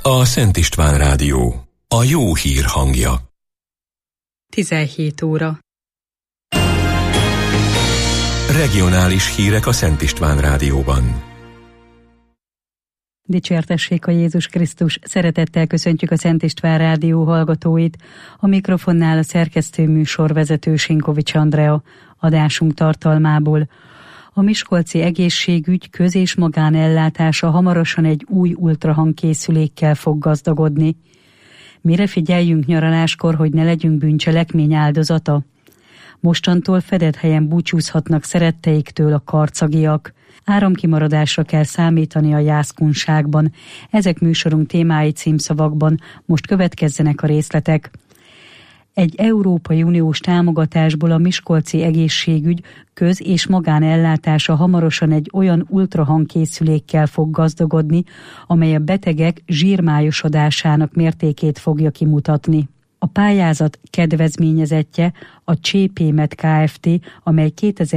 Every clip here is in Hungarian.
A Szent István Rádió, a jó hír hangja. 17 óra. Regionális hírek a Szent István Rádióban. Dicsértessék a Jézus Krisztus! Szeretettel köszöntjük a Szent István Rádió hallgatóit. A mikrofonnál a szerkesztő műsorvezető Sinkovics Andrea. Adásunk tartalmából: a miskolci egészségügy köz- és magánellátása hamarosan egy új ultrahangkészülékkel fog gazdagodni. Mire figyeljünk nyaraláskor, hogy ne legyünk bűncselekmény áldozata? Mostantól fedett helyen búcsúzhatnak szeretteiktől a karcagiak. Áramkimaradásra kell számítani a jászkunságban. Ezek műsorunk témái címszavakban. Most következzenek a részletek. Egy Európai Uniós támogatásból a miskolci egészségügy köz- és magánellátása hamarosan egy olyan ultrahangkészülékkel fog gazdagodni, amely a betegek zsírmályosodásának mértékét fogja kimutatni. A pályázat kedvezményezettje a CSPMed Kft., amely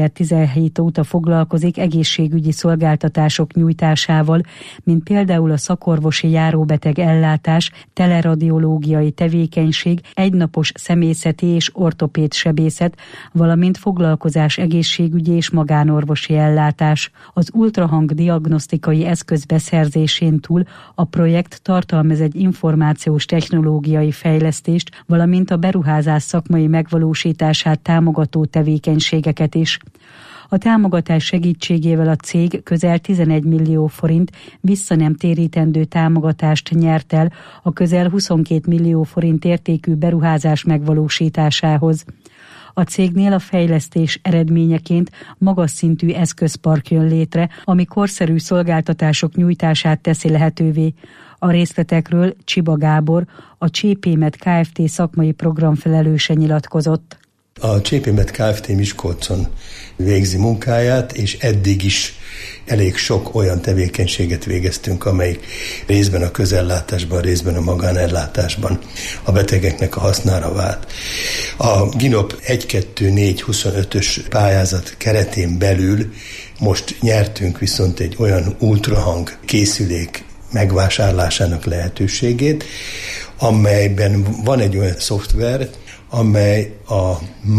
2017 óta foglalkozik egészségügyi szolgáltatások nyújtásával, mint például a szakorvosi járóbeteg ellátás, teleradiológiai tevékenység, egynapos szemészeti és ortopéd sebészet, valamint foglalkozás egészségügyi és magánorvosi ellátás. Az ultrahang diagnosztikai eszköz beszerzésén túl a projekt tartalmaz egy információs technológiai fejlesztést, valamint a beruházás szakmai megvalósítását támogató tevékenységeket is. A támogatás segítségével a cég közel 11 millió forint visszanemtérítendő támogatást nyert el a közel 22 millió forint értékű beruházás megvalósításához. A cégnél a fejlesztés eredményeként magas szintű eszközpark jön létre, ami korszerű szolgáltatások nyújtását teszi lehetővé. A részletekről Csiba Gábor, a CSPMed Kft. Szakmai programfelelőse nyilatkozott. A CSPMed Kft. Miskolcon végzi munkáját, és eddig is elég sok olyan tevékenységet végeztünk, amelyik részben a közellátásban, részben a magánellátásban a betegeknek a hasznára vált. A GINOP 1-2-4-25-ös pályázat keretén belül most nyertünk viszont egy olyan ultrahang készülék megvásárlásának lehetőségét, amelyben van egy olyan szoftver, amely a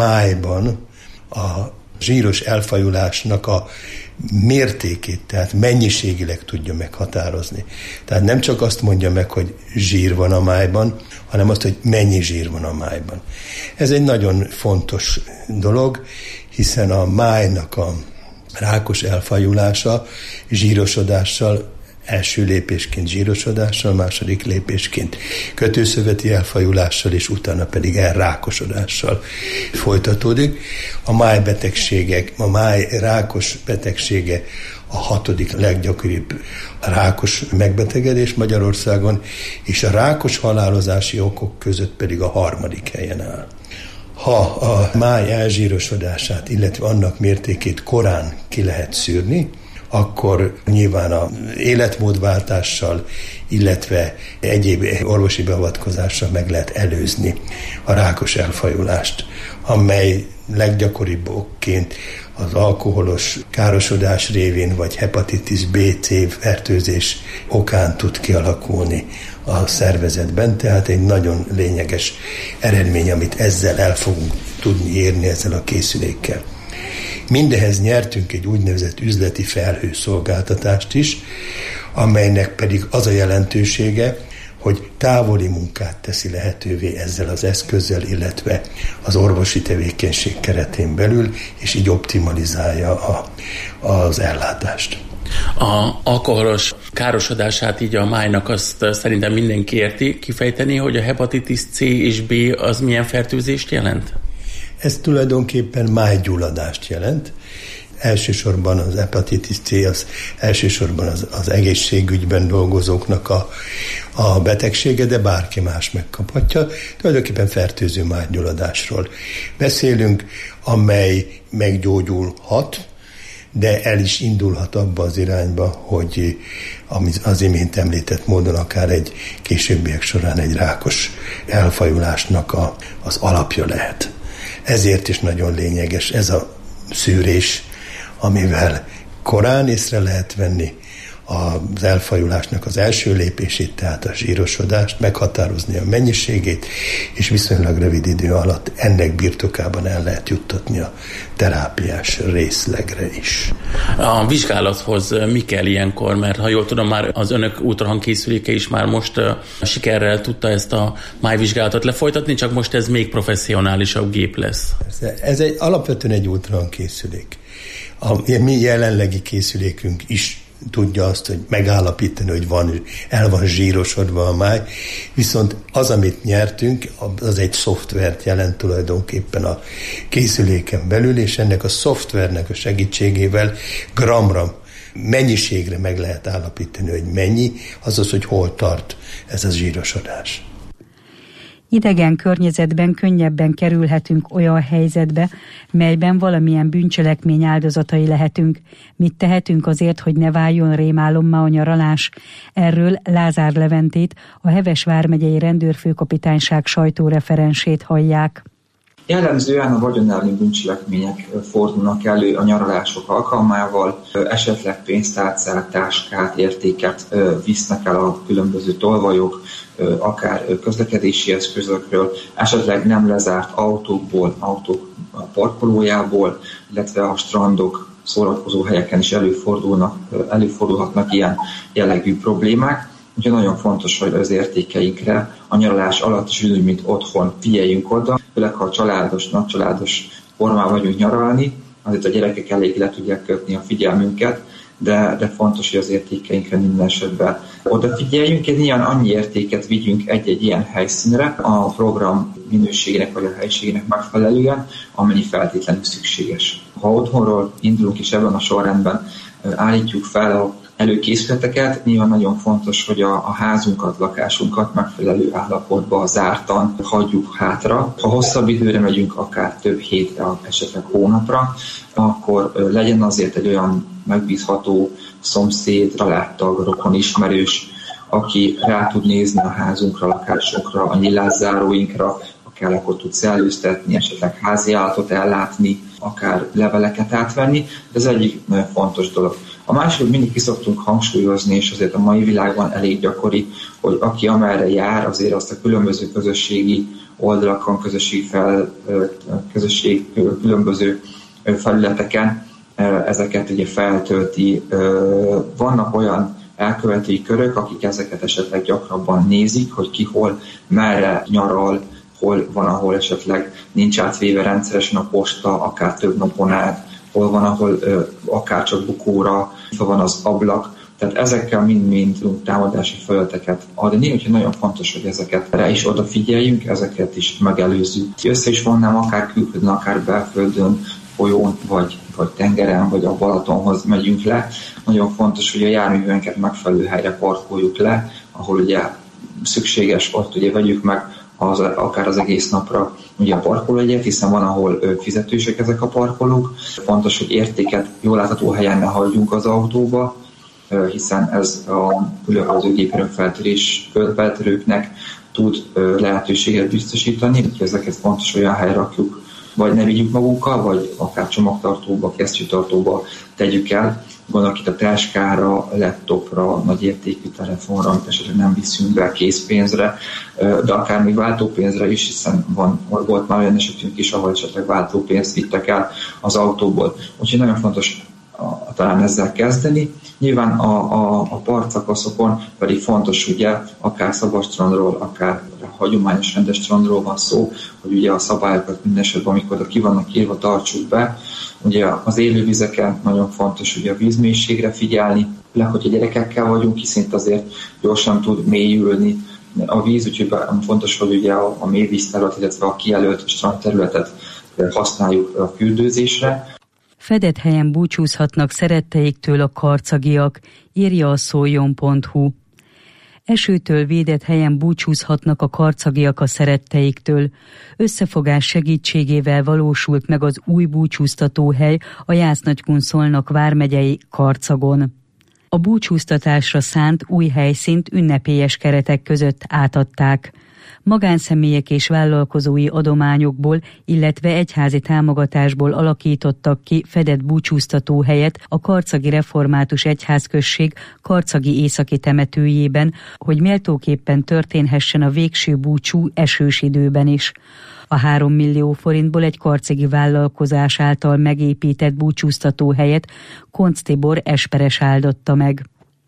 májban a zsíros elfajulásnak a mértékét, tehát mennyiségileg tudja meghatározni. Tehát nem csak azt mondja meg, hogy zsír van a májban, hanem azt, hogy mennyi zsír van a májban. Ez egy nagyon fontos dolog, hiszen a májnak a rákos elfajulása zsírosodással, első lépésként zsírosodással, második lépésként kötőszöveti elfajulással, és utána pedig elrákosodással folytatódik. A májbetegségek, a máj rákos betegsége a 6. leggyakoribb rákos megbetegedés Magyarországon, és a rákos halálozási okok között pedig a 3. helyen áll. Ha a máj elzsírosodását, illetve annak mértékét korán ki lehet szűrni, akkor nyilván az életmódváltással, illetve egyéb orvosi beavatkozással meg lehet előzni a rákos elfajulást, amely leggyakoribb okként az alkoholos károsodás révén vagy hepatitis B-C fertőzés okán tud kialakulni a szervezetben, tehát egy nagyon lényeges eredmény, amit ezzel el fogunk tudni érni ezzel a készülékkel. Mindehez nyertünk egy úgynevezett üzleti felhőszolgáltatást is, amelynek pedig az a jelentősége, hogy távoli munkát teszi lehetővé ezzel az eszközzel, illetve az orvosi tevékenység keretén belül, és így optimalizálja az ellátást. A alkoholos károsodását így a májnak azt szerintem mindenki érti. Kifejteni, hogy a hepatitis C és B az milyen fertőzést jelent? Ez tulajdonképpen májgyulladást jelent. Elsősorban az hepatitis C, az elsősorban az egészségügyben dolgozóknak a betegsége, de bárki más megkaphatja. Tulajdonképpen fertőző májgyulladásról beszélünk, amely meggyógyulhat, de el is indulhat abba az irányba, hogy az imént említett módon akár egy későbbiek során egy rákos elfajulásnak az alapja lehet. Ezért is nagyon lényeges ez a szűrés, amivel korán észre lehet venni az elfajulásnak az első lépését, tehát a zsírosodást, meghatározni a mennyiségét, és viszonylag rövid idő alatt ennek birtokában el lehet juttatni a terápiás részlegre is. A vizsgálathoz mi kell ilyenkor? Mert ha jól tudom, már az önök ultrahangkészüléke is már most sikerrel tudta ezt a májvizsgálatot lefolytatni, csak most ez még professzionálisabb gép lesz. Ez alapvetően egy ultrahangkészülék. A mi jelenlegi készülékünk is tudja azt, hogy megállapítani, hogy el van zsírosodva a máj, viszont az, amit nyertünk, az egy szoftvert jelent tulajdonképpen a készüléken belül, és ennek a szoftvernek a segítségével gramra, mennyiségre meg lehet állapítani, hogy mennyi, azaz, hogy hol tart ez a zsírosodás. Idegen környezetben könnyebben kerülhetünk olyan helyzetbe, melyben valamilyen bűncselekmény áldozatai lehetünk. Mit tehetünk azért, hogy ne váljon rémálommá a nyaralás? Erről Lázár Leventét, a Heves vármegyei rendőrfőkapitányság sajtóreferensét hallják. Jellemzően a vagyonelleni bűncselekmények fordulnak elő a nyaralások alkalmával, esetleg pénztárcát, táskát, értéket visznek el a különböző tolvajok, akár közlekedési eszközökről, esetleg nem lezárt autók parkolójából, illetve a strandok, szórakozó helyeken is előfordulhatnak ilyen jellegű problémák. Úgyhogy nagyon fontos, hogy az értékeinkre a nyaralás alatt is úgy, mint otthon figyeljünk oda, főleg ha nagycsaládos formában vagyunk nyaralni, azért a gyerekek elég le tudják kötni a figyelmünket, de fontos, hogy az értékeinkre minden esetben odafigyeljünk, és ilyen annyi értéket vigyünk egy-egy ilyen helyszínre a program minőségének vagy a helységének megfelelően, amennyi feltétlenül szükséges. Ha otthonról indulunk és ebben a sorrendben állítjuk fel a előkészületeket, nyilván nagyon fontos, hogy a házunkat, lakásunkat megfelelő állapotban zártan hagyjuk hátra. Ha hosszabb időre megyünk, akár több hétre, esetleg hónapra, akkor legyen azért egy olyan megbízható szomszéd, családtag, rokon, ismerős, aki rá tud nézni a házunkra, lakásunkra, a nyilászáróinkra, akár akkor tud szellőztetni, esetleg háziállatot ellátni, akár leveleket átvenni. Ez egyik nagyon fontos dolog. A másik, mindig ki szoktunk hangsúlyozni, és azért a mai világban elég gyakori, hogy aki amerre jár, azért azt a különböző közösségi oldalakon, különböző felületeken ezeket ugye feltölti. Vannak olyan elkövetői körök, akik ezeket esetleg gyakrabban nézik, hogy ki hol, merre nyaral, hol van, ahol esetleg nincs átvéve rendszeresen a posta, akár több napon át, hol van, ahol akár csak bukóra van az ablak. Tehát ezekkel mind-mind támadási felületeket adni, úgyhogy nagyon fontos, hogy ezeket is odafigyeljünk, ezeket is megelőzzük. Össze is vonnám akár külföldön, akár belföldön, folyón, vagy tengeren, vagy a Balatonhoz megyünk le. Nagyon fontos, hogy a járművünket megfelelő helyre parkoljuk le, ahol ugye szükséges, ott ugye vegyük meg akár az egész napra ugye a parkolójegyet, hiszen van, ahol fizetősek ezek a parkolók. Fontos, hogy értéket jól látható helyen ne hagyjunk az autóba, hiszen ez a különböző gépjárműfeltörőknek tud lehetőséget biztosítani, úgyhogy ezeket fontos olyan helyre rakjuk, vagy ne vigyük magunkkal, vagy akár csomagtartóba, kesztyűtartóba tegyük el. Gondolok itt a táskára, laptopra, nagyértékű telefonra, amit esetleg nem viszünk be, készpénzre, de akár még váltópénzre is, hiszen volt már olyan esetünk is, ahol esetleg váltópénzt vittek el az autóból. Úgyhogy nagyon fontos talán ezzel kezdeni. Nyilván a partszakaszokon pedig fontos, ugye, akár szabadstrandról, akár hagyományos rendes strandról van szó, hogy ugye a szabályokat minden esetben, amikor oda ki vannak írva, tartsuk be. Ugye az élővizeken nagyon fontos ugye a vízmélységre figyelni, főleg, hogy a gyerekekkel vagyunk, hiszen azért gyorsan tud mélyülni a víz, úgyhogy fontos, hogy ugye a mélyvízterület, illetve a kijelölt strandterületet használjuk a fürdőzésre. Fedett helyen búcsúzhatnak szeretteiktől a karcagiak, írja a szoljon.hu. Esőtől védett helyen búcsúzhatnak a karcagiak a szeretteiktől. Összefogás segítségével valósult meg az új búcsúztatóhely a Jász-Nagykun-Szolnok vármegyei Karcagon. A búcsúztatásra szánt új helyszínt ünnepélyes keretek között átadták. Magánszemélyek és vállalkozói adományokból, illetve egyházi támogatásból alakítottak ki fedett búcsúztató helyet a Karcagi Református Egyházközség karcagi északi temetőjében, hogy méltóképpen történhessen a végső búcsú esős időben is. A 3 millió forintból egy karcagi vállalkozás által megépített búcsúztató helyet Koncz Tibor esperes áldotta meg.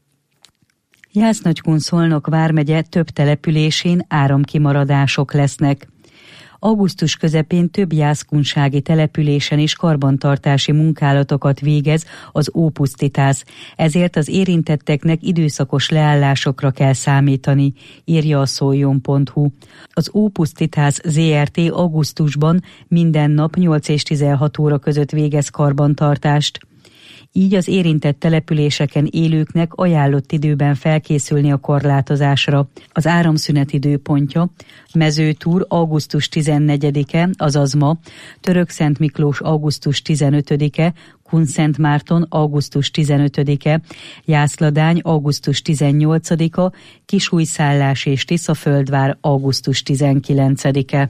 Jász-Nagykun-Szolnok vármegye több településén áramkimaradások lesznek. Augusztus közepén több jászkunsági településen is karbantartási munkálatokat végez az Ópusztitász, ezért az érintetteknek időszakos leállásokra kell számítani, írja a szoljon.hu. Az Ópusztitász ZRT augusztusban minden nap 8 és 16 óra között végez karbantartást. Így az érintett településeken élőknek ajánlott időben felkészülni a korlátozásra. Az áramszünet időpontja: Mezőtúr augusztus 14-e, azaz ma, Törökszent Miklós augusztus 15-e, Kunszentmárton augusztus 15-e, Jászladány augusztus 18-a, Kisújszállás és Tiszaföldvár augusztus 19-e.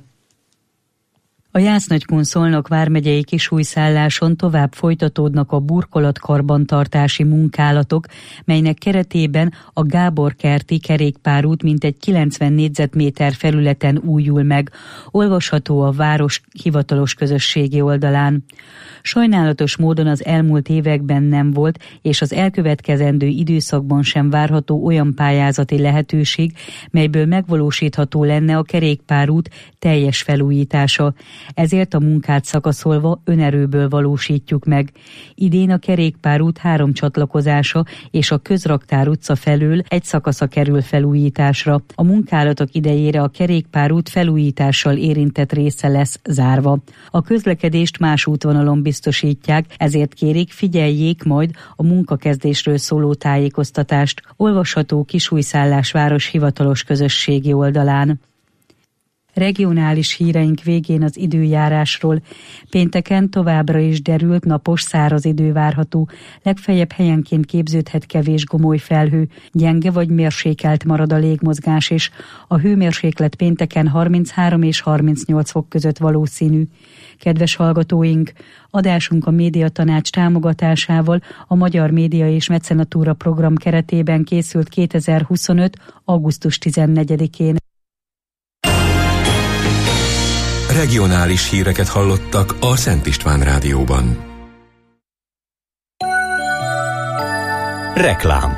A Jász-Nagykun-Szolnok vármegyei Kisújszálláson tovább folytatódnak a burkolatkarbantartási munkálatok, melynek keretében a Gábor-kerti kerékpárút mintegy 90 négyzetméter felületen újul meg, olvasható a város hivatalos közösségi oldalán. Sajnálatos módon az elmúlt években nem volt, és az elkövetkezendő időszakban sem várható olyan pályázati lehetőség, melyből megvalósítható lenne a kerékpárút teljes felújítása. Ezért a munkát szakaszolva önerőből valósítjuk meg. Idén a kerékpárút 3 csatlakozása és a Közraktár utca felől egy szakasza kerül felújításra. A munkálatok idejére a kerékpárút felújítással érintett része lesz zárva. A közlekedést más útvonalon biztosítják, ezért kérik, figyeljék majd a munkakezdésről szóló tájékoztatást. Olvasható Kisújszállás város hivatalos közösségi oldalán. Regionális híreink végén az időjárásról. Pénteken továbbra is derült, napos, száraz idő várható. Legfeljebb helyenként képződhet kevés gomoly felhő, gyenge vagy mérsékelt marad a légmozgás is. A hőmérséklet pénteken 33 és 38 fok között valószínű. Kedves hallgatóink, adásunk a Médiatanács támogatásával a Magyar Média és Mecenatúra program keretében készült 2025. augusztus 14-én. Regionális híreket hallottak a Szent István Rádióban. Reklám.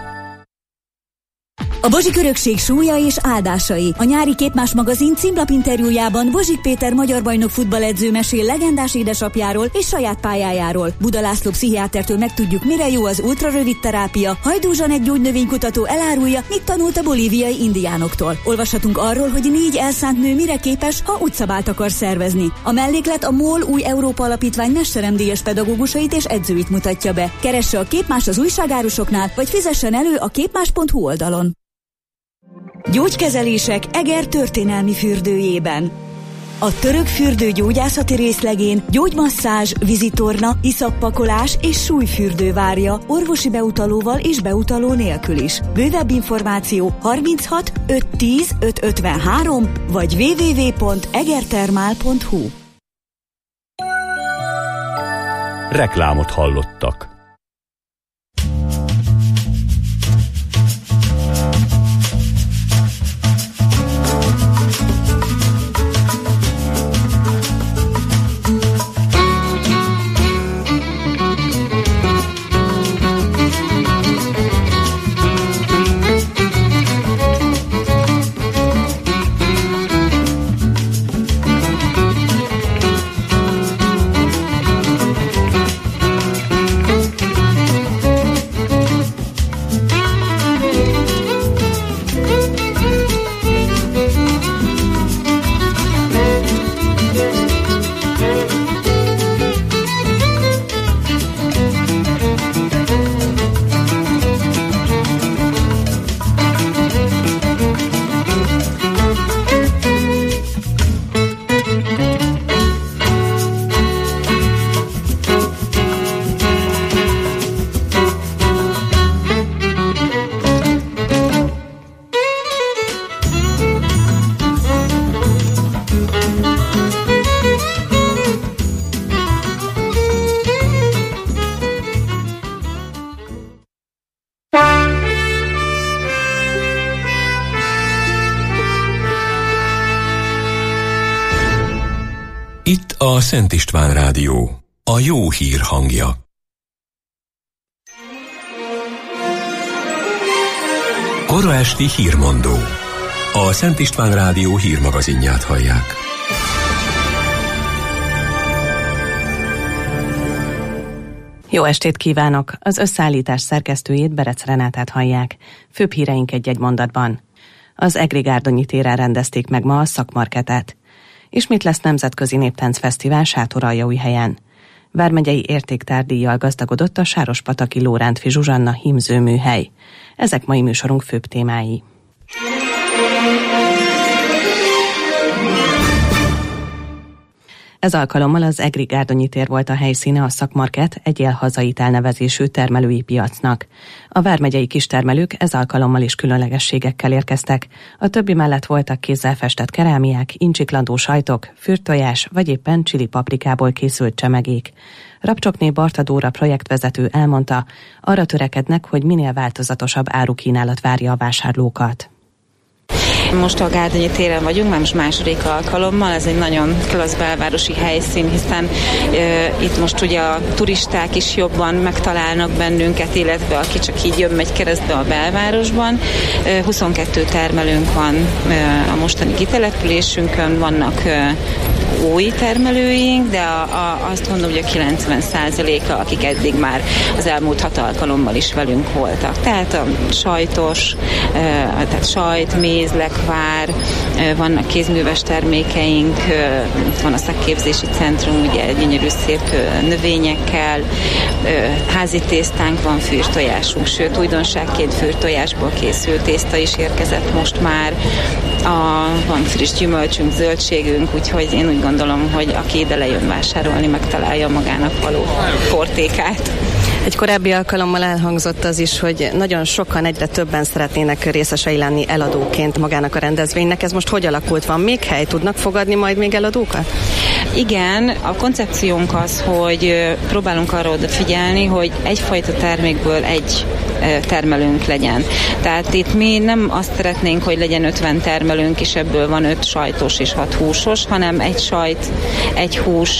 A Bozsik örökség súlya és áldásai. A nyári Képmás magazin címlapinterjújában Bozsik Péter magyar bajnok futballedző mesél legendás édesapjáról és saját pályájáról. Buda László pszichiátertől megtudjuk, mire jó az ultrarövid terápia. Hajdú Zsanett gyógynövénykutató elárulja, mit tanult a bolíviai indiánoktól. Olvashatunk arról, hogy 4 elszánt nő mire képes, ha útszabált akar szervezni. A melléklet a MOL Új Európa Alapítvány mesteremdíjas pedagógusait és edzőit mutatja be. Keresse a Képmás az újságárusoknál, vagy fizessen elő a képmás.hu oldalon. Gyógykezelések Eger történelmi fürdőjében. A török fürdő gyógyászati részlegén gyógymasszázs, vízitorna, iszappakolás és súlyfürdő várja, orvosi beutalóval és beutaló nélkül is. Bővebb információ 36 510 553 vagy www.egertermál.hu. Reklámot hallottak. A Szent István Rádió. A jó hír hangja. Kora esti hírmondó. A Szent István Rádió hírmagazinját hallják. Jó estét kívánok! Az összeállítás szerkesztőjét, Berec Renátát hallják. Főbb híreink egy-egy mondatban. Az Egri Gárdonyi téren rendezték meg ma a szakmarketet. Ismét lesz nemzetközi néptáncfesztivál Sátoraljaújhelyen. Vármegyei értéktárdíjjal gazdagodott a Sárospataki Lórántfi Zsuzsanna hímzőműhely. Ezek mai műsorunk főbb témái. Ez alkalommal az Egri Gárdonyi tér volt a helyszíne a szakmarket, egy Él hazait elnevezésű termelői piacnak. A vármegyei kistermelők ez alkalommal is különlegességekkel érkeztek. A többi mellett voltak kézzel festett kerámiák, incsiklandó sajtok, fürtojás vagy éppen csili paprikából készült csemegék. Rapcsokné Barta Dóra projektvezető elmondta, arra törekednek, hogy minél változatosabb árukínálat várja a vásárlókat. Most a Gárdonyi téren vagyunk, már most második alkalommal, ez egy nagyon klassz belvárosi helyszín, hiszen itt most ugye a turisták is jobban megtalálnak bennünket, illetve aki csak így jön, megy keresztbe a belvárosban. 22 termelőnk van a mostani kitelepülésünkön, vannak új termelőink, de azt mondom, hogy a 90%-a, akik eddig már az elmúlt 6 alkalommal is velünk voltak. Tehát a sajtos, tehát sajt, méz, lekvár, vannak kézműves termékeink, van a szakképzési centrum, ugye gyönyörű szép növényekkel, házi tésztánk van, fűrtojásunk, sőt újdonságként fűrtojásból készült tészta is érkezett most már, van friss gyümölcsünk, zöldségünk, úgyhogy én úgy gondolom, hogy aki ide lejön vásárolni, megtalálja magának való portékát. Egy korábbi alkalommal elhangzott az is, hogy nagyon sokan, egyre többen szeretnének részesei lenni eladóként magának a rendezvénynek. Ez most hogy alakult? Van még hely? Tudnak fogadni majd még eladókat? Igen, a koncepciónk az, hogy próbálunk arra odafigyelni, hogy egyfajta termékből egy termelőnk legyen. Tehát itt mi nem azt szeretnénk, hogy legyen 50 termelőnk, és ebből van 5 sajtos és 6 húsos, hanem egy sajt, egy hús,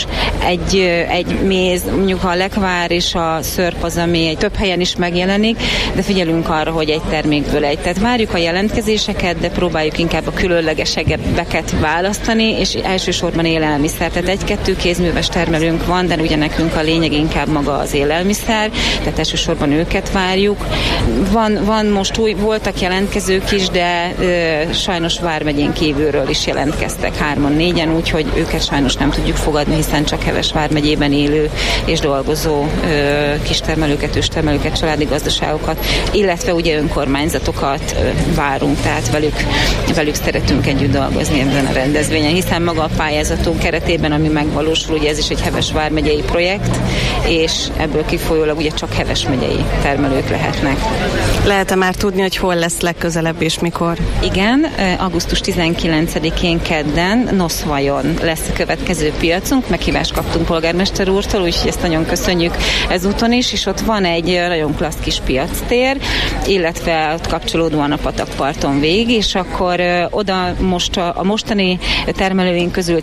egy méz, mondjuk a lekvár és a szörp az, ami több helyen is megjelenik, de figyelünk arra, hogy egy termékből egy. Tehát várjuk a jelentkezéseket, de próbáljuk inkább a különlegesebbeket választani, és elsősorban élelmiszer. Tehát 1-2 kézműves termelőnk van, de ugye nekünk a lényeg inkább maga az élelmiszer, tehát elsősorban őket várjuk. Van most voltak jelentkezők is, de sajnos Vármegyén kívülről is jelentkeztek 3-4-en, úgyhogy őket sajnos nem tudjuk fogadni, hiszen csak Heves vármegyében élő és dolgozó kistermelőket, őstermelőket, családi gazdaságokat, illetve ugye önkormányzatokat várunk, tehát velük szeretünk együtt dolgozni ebben a rendezvényen, hiszen maga a pályázatunk keretében, ami megvalósul, ugye ez is egy Heves vármegyei projekt, és ebből kifolyólag ugye csak Heves megyei termelők lehetnek. Lehet-e már tudni, hogy hol lesz legközelebb és mikor? Igen, augusztus 19-én kedden Noszvajon lesz a következő piacunk, meghívást kaptunk polgármester úrtól, úgyhogy ezt nagyon köszönjük ezúton is, és ott van egy nagyon klassz kis piactér, illetve ott kapcsolódóan a patakparton végig, és akkor oda most a mostani termelőink közül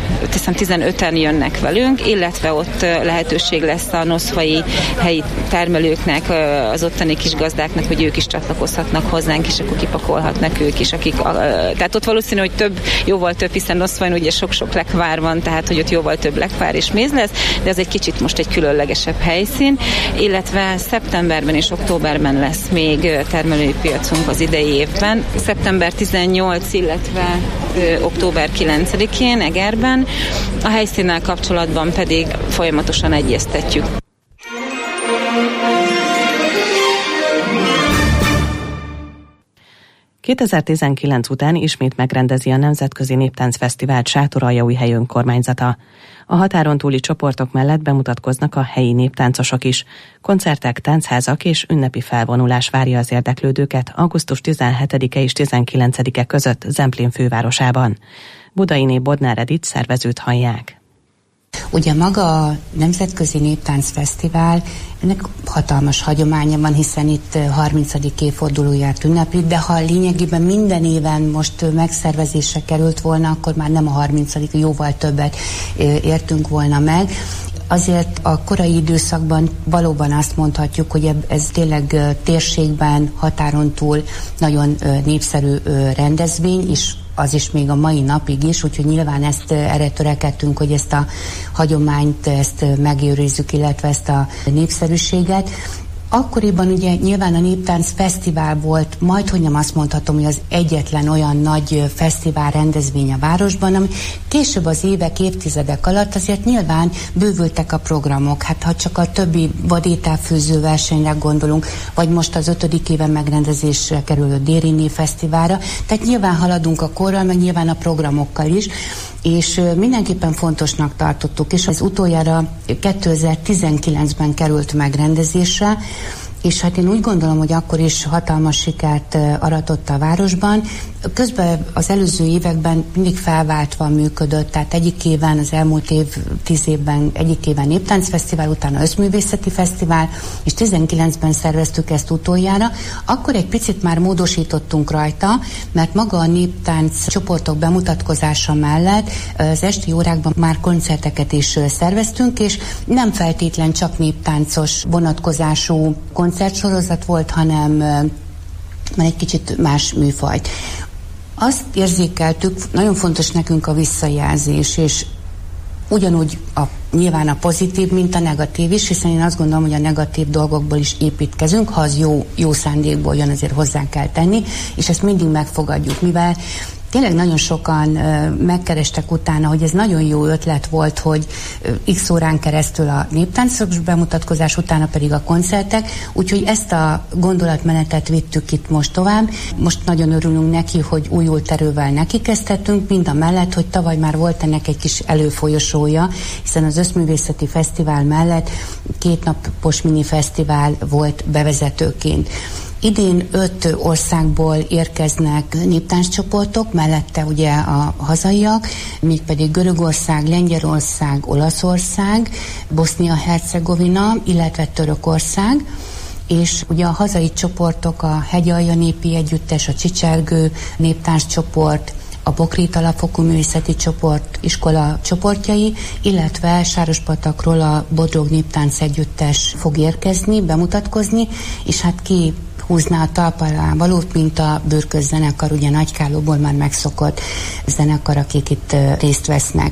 15-en jönnek velünk, illetve ott lehetőség lesz a noszvai helyi termelőknek, az ottani kis gazdáknak, hogy ők is csatlakozhatnak hozzánk, és akkor kipakolhatnak ők is, tehát ott valószínű, hogy jóval több, hiszen Noszvajon ugye sok-sok lekvár van, tehát hogy ott jóval több lekvár és méz lesz, de ez egy kicsit most egy különlegesebb helyszín, illetve szeptemberben és októberben lesz még termelői piacunk az idei évben. Szeptember 18, illetve október 9-én Egerben. A helyszínnel kapcsolatban pedig folyamatosan egyeztetjük. ...2019 után ismét megrendezi a Nemzetközi Néptáncfesztivált Sátoraljaújhely önkormányzata. A határon túli csoportok mellett bemutatkoznak a helyi néptáncosok is. Koncertek, táncházak és ünnepi felvonulás várja az érdeklődőket augusztus 17-e és 19-e között Zemplén fővárosában. Budainé Bodnár Edith szervezőt hallják. Ugye maga a Nemzetközi Néptánc Fesztivál, ennek hatalmas hagyománya van, hiszen itt 30. évfordulóját ünnepli, de ha lényegében minden éven most megszervezésre került volna, akkor már nem a 30. jóval többet értünk volna meg. Azért a korai időszakban valóban azt mondhatjuk, hogy ez tényleg térségben, határon túl nagyon népszerű rendezvény, és az is még a mai napig is, úgyhogy nyilván erre törekedtünk, hogy ezt a hagyományt ezt megőrizzük, illetve ezt a népszerűséget. Akkoriban ugye nyilván a Néptánc Fesztivál volt, majdhogy nem azt mondhatom, hogy az egyetlen olyan nagy fesztivál rendezvény a városban, ami később az évek, évtizedek alatt azért nyilván bővültek a programok. Hát ha csak a többi vadételfőző versenyre gondolunk, vagy most az 5. éven megrendezésre kerülő Dérinné Fesztiválra, tehát nyilván haladunk a korral, meg nyilván a programokkal is, és mindenképpen fontosnak tartottuk, és az utoljára 2019-ben került megrendezésre, és hát én úgy gondolom, hogy akkor is hatalmas sikert aratott a városban. Közben az előző években mindig felváltva működött, tehát egyik éven, az elmúlt 10 évben egyik éven Néptáncfesztivál, utána Összművészeti Fesztivál, és 19-ben szerveztük ezt utoljára. Akkor egy picit már módosítottunk rajta, mert maga a néptánc csoportok bemutatkozása mellett az esti órákban már koncerteket is szerveztünk, és nem feltétlen csak néptáncos vonatkozású koncertsorozat volt, hanem már egy kicsit más műfajt. Azt érzékeltük, nagyon fontos nekünk a visszajelzés, és ugyanúgy nyilván a pozitív, mint a negatív is, hiszen én azt gondolom, hogy a negatív dolgokból is építkezünk, ha az jó szándékból jön, azért hozzá kell tenni, és ezt mindig megfogadjuk, mivel tényleg nagyon sokan megkerestek utána, hogy ez nagyon jó ötlet volt, hogy x órán keresztül a néptáncos bemutatkozás, utána pedig a koncertek, úgyhogy ezt a gondolatmenetet vittük itt most tovább. Most nagyon örülünk neki, hogy újult erővel nekikezdhetünk, mind a mellett, hogy tavaly már volt ennek egy kis előfolyosója, hiszen az Összművészeti Fesztivál mellett 2 napos mini fesztivál volt bevezetőként. Idén 5 országból érkeznek néptánccsoportok, mellette ugye a hazaiak, mégpedig Görögország, Lengyelország, Olaszország, Bosznia-Hercegovina, illetve Törökország, és ugye a hazai csoportok, a Hegyalja Népi Együttes, a Csicsergő néptánccsoport, a Bokrit alapfokú művészeti csoport, iskola csoportjai, illetve Sárospatakról a Bodrog Néptánc Együttes fog érkezni, bemutatkozni, és hát ki húzná a talp alá valót, mint a Bürkös zenekar, ugye Nagykállóból már megszokott zenekar, akik itt részt vesznek.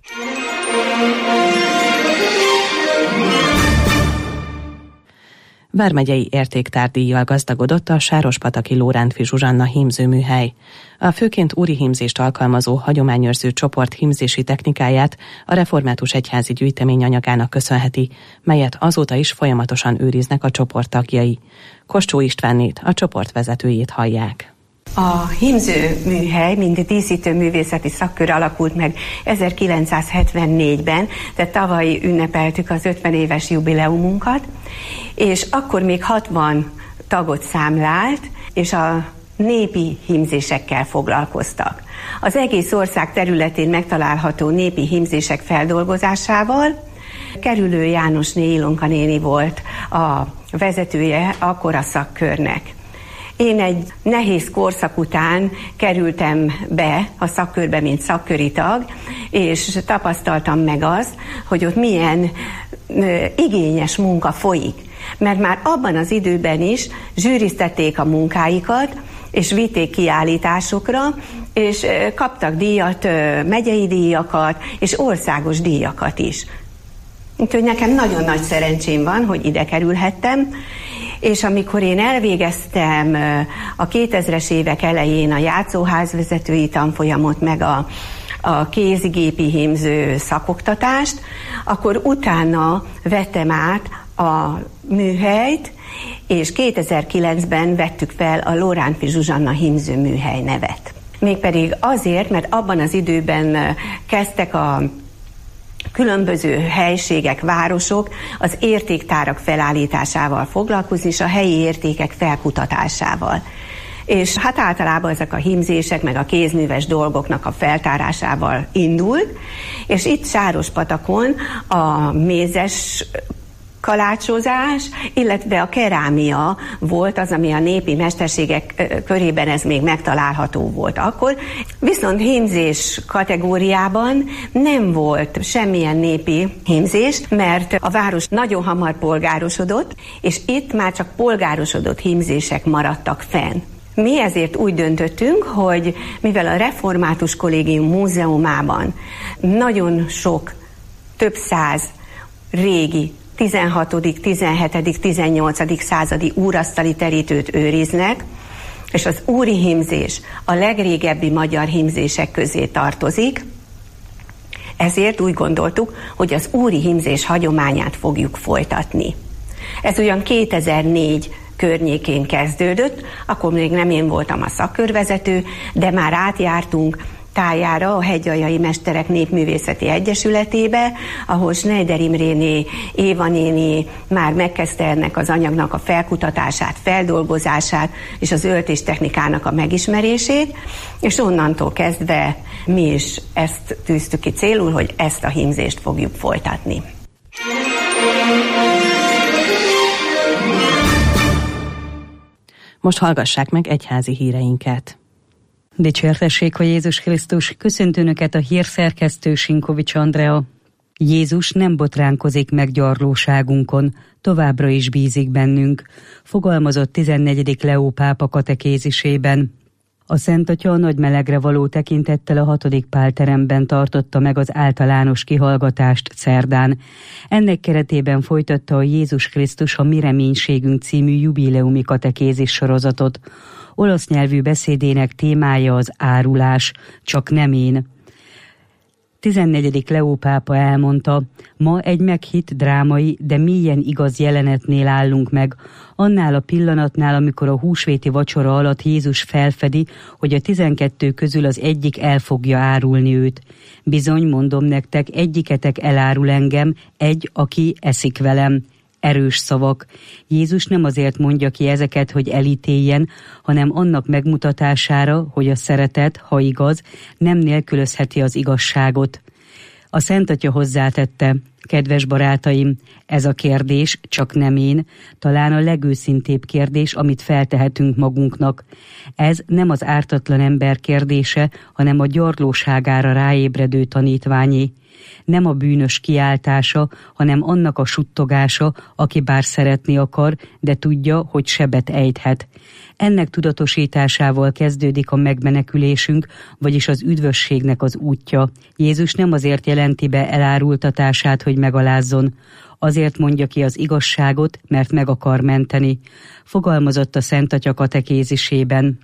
Vármegyei értéktárdíjjal gazdagodott a Sárospataki Lórántfi Zsuzsanna hímzőműhely. A főként úri hímzést alkalmazó hagyományőrző csoport hímzési technikáját a református egyházi gyűjtemény anyagának köszönheti, melyet azóta is folyamatosan őriznek a csoport tagjai. Koscsó Istvánnét, a csoport vezetőjét hallják. A hímzőműhely, mint díszítő művészeti szakkör alakult meg 1974-ben, tehát tavaly ünnepeltük az 50 éves jubileumunkat, és akkor még 60 tagot számlált, és a népi hímzésekkel foglalkoztak. Az egész ország területén megtalálható népi hímzések feldolgozásával Kerülő Jánosné Ilonka néni volt a vezetője akkor a szakkörnek. Én egy nehéz korszak után kerültem be a szakkörbe, mint szakköri tag, és tapasztaltam meg azt, hogy ott milyen igényes munka folyik. Mert már abban az időben is zsűriztették a munkáikat, és vitték kiállításokra, és kaptak díjat, megyei díjakat, és országos díjakat is. Úgyhogy nekem nagyon nagy szerencsém van, hogy ide kerülhettem, és amikor én elvégeztem a 2000-es évek elején a játszóházvezetői tanfolyamot, meg a kézigépi hímző szakoktatást, akkor utána vettem át a műhelyt, és 2009-ben vettük fel a Lórántfi Zsuzsanna hímző műhely nevet. Mégpedig azért, mert abban az időben kezdtek a különböző helységek, városok az értéktárak felállításával foglalkozni, és a helyi értékek felkutatásával. és hát általában ezek a hímzések, meg a kézműves dolgoknak a feltárásával indult, és itt Sárospatakon a mézes kalácsozás, illetve a kerámia volt az, ami a népi mesterségek körében ez még megtalálható volt akkor. Viszont hímzés kategóriában nem volt semmilyen népi hímzés, mert a város nagyon hamar polgárosodott, és itt már csak polgárosodott hímzések maradtak fenn. Mi ezért úgy döntöttünk, hogy mivel a Református Kollégium múzeumában nagyon sok, több száz régi 16., 17., 18. századi úrasztali terítőt őriznek, és az úri hímzés a legrégebbi magyar hímzések közé tartozik, ezért úgy gondoltuk, hogy az úri hímzés hagyományát fogjuk folytatni. Ez olyan 2004 környékén kezdődött, akkor még nem én voltam a szakkörvezető, de már átjártunk tájára a Hegyaljai Mesterek Népművészeti Egyesületébe, ahol Schneider Imréné, Éva néni már megkezdte ennek az anyagnak a felkutatását, feldolgozását és az öltéstechnikának a megismerését, és onnantól kezdve mi is ezt tűztük ki célul, hogy ezt a hímzést fogjuk folytatni. Most hallgassák meg egyházi híreinket. Dicsértessék a Jézus Krisztus, köszönt Önöket a hírszerkesztő Sinkovics Andrea. Jézus nem botránkozik meg gyarlóságunkon, továbbra is bízik bennünk, fogalmazott 14. Leó pápa katekézisében. A Szent Atya a nagy melegre való tekintettel a 6. Pál teremben tartotta meg az általános kihallgatást szerdán. Ennek keretében folytatta a Jézus Krisztus a Mi reménységünk című jubileumi katekézis sorozatot. Olasz nyelvű beszédének témája az árulás, csak nem én. 14. Leó pápa elmondta, ma egy meghitt, drámai, de mélyen igaz jelenetnél állunk meg, annál a pillanatnál, amikor a húsvéti vacsora alatt Jézus felfedi, hogy a 12 közül az egyik el fogja árulni őt. Bizony, mondom nektek, egyiketek elárul engem, egy, aki eszik velem. Erős szavak. Jézus nem azért mondja ki ezeket, hogy elítéljen, hanem annak megmutatására, hogy a szeretet, ha igaz, nem nélkülözheti az igazságot. A Szent Atya hozzátette, kedves barátaim, ez a kérdés, csak nem én, talán a legőszintébb kérdés, amit feltehetünk magunknak. Ez nem az ártatlan ember kérdése, hanem a gyarlóságára ráébredő tanítványé. Nem a bűnös kiáltása, hanem annak a suttogása, aki bár szeretni akar, de tudja, hogy sebet ejthet. Ennek tudatosításával kezdődik a megmenekülésünk, vagyis az üdvösségnek az útja. Jézus nem azért jelenti be elárultatását, hogy megalázzon. Azért mondja ki az igazságot, mert meg akar menteni. Fogalmazott a Szent Atya katekézisében.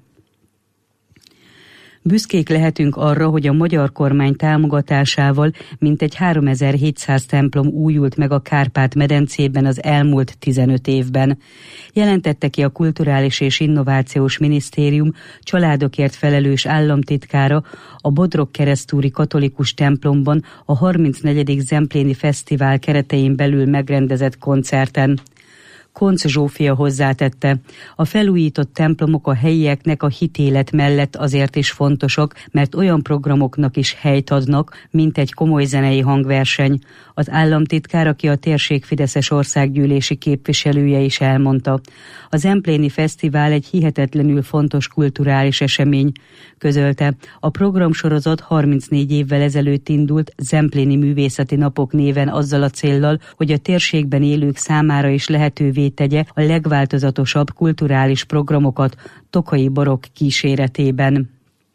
Büszkék lehetünk arra, hogy a magyar kormány támogatásával mintegy 3700 templom újult meg a Kárpát-medencében az elmúlt 15 évben. Jelentette ki a Kulturális és Innovációs Minisztérium családokért felelős államtitkára a Bodrog-Keresztúri katolikus templomban a 34. Zempléni Fesztivál keretein belül megrendezett koncerten. Koncz Zsófia hozzátette, a felújított templomok a helyieknek a hitélet mellett azért is fontosak, mert olyan programoknak is helyt adnak, mint egy komoly zenei hangverseny. Az államtitkár, aki a térség fideszes országgyűlési képviselője is elmondta. A Zempléni Fesztivál egy hihetetlenül fontos kulturális esemény, közölte. A programsorozat 34 évvel ezelőtt indult Zempléni Művészeti Napok néven azzal a céllal, hogy a térségben élők számára is lehetővé tegye a legváltozatosabb kulturális programokat Tokai barokk kíséretében.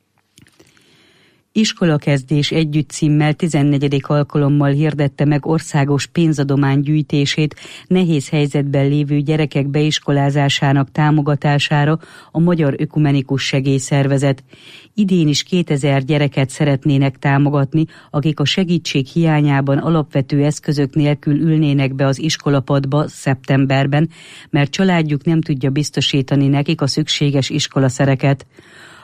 Iskolakezdés együtt címmel 14. alkalommal hirdette meg országos pénzadomány gyűjtését nehéz helyzetben lévő gyerekek beiskolázásának támogatására a Magyar Ökumenikus Segélyszervezet. Idén is 2000 gyereket szeretnének támogatni, akik a segítség hiányában alapvető eszközök nélkül ülnének be az iskolapadba szeptemberben, mert családjuk nem tudja biztosítani nekik a szükséges iskolaszereket.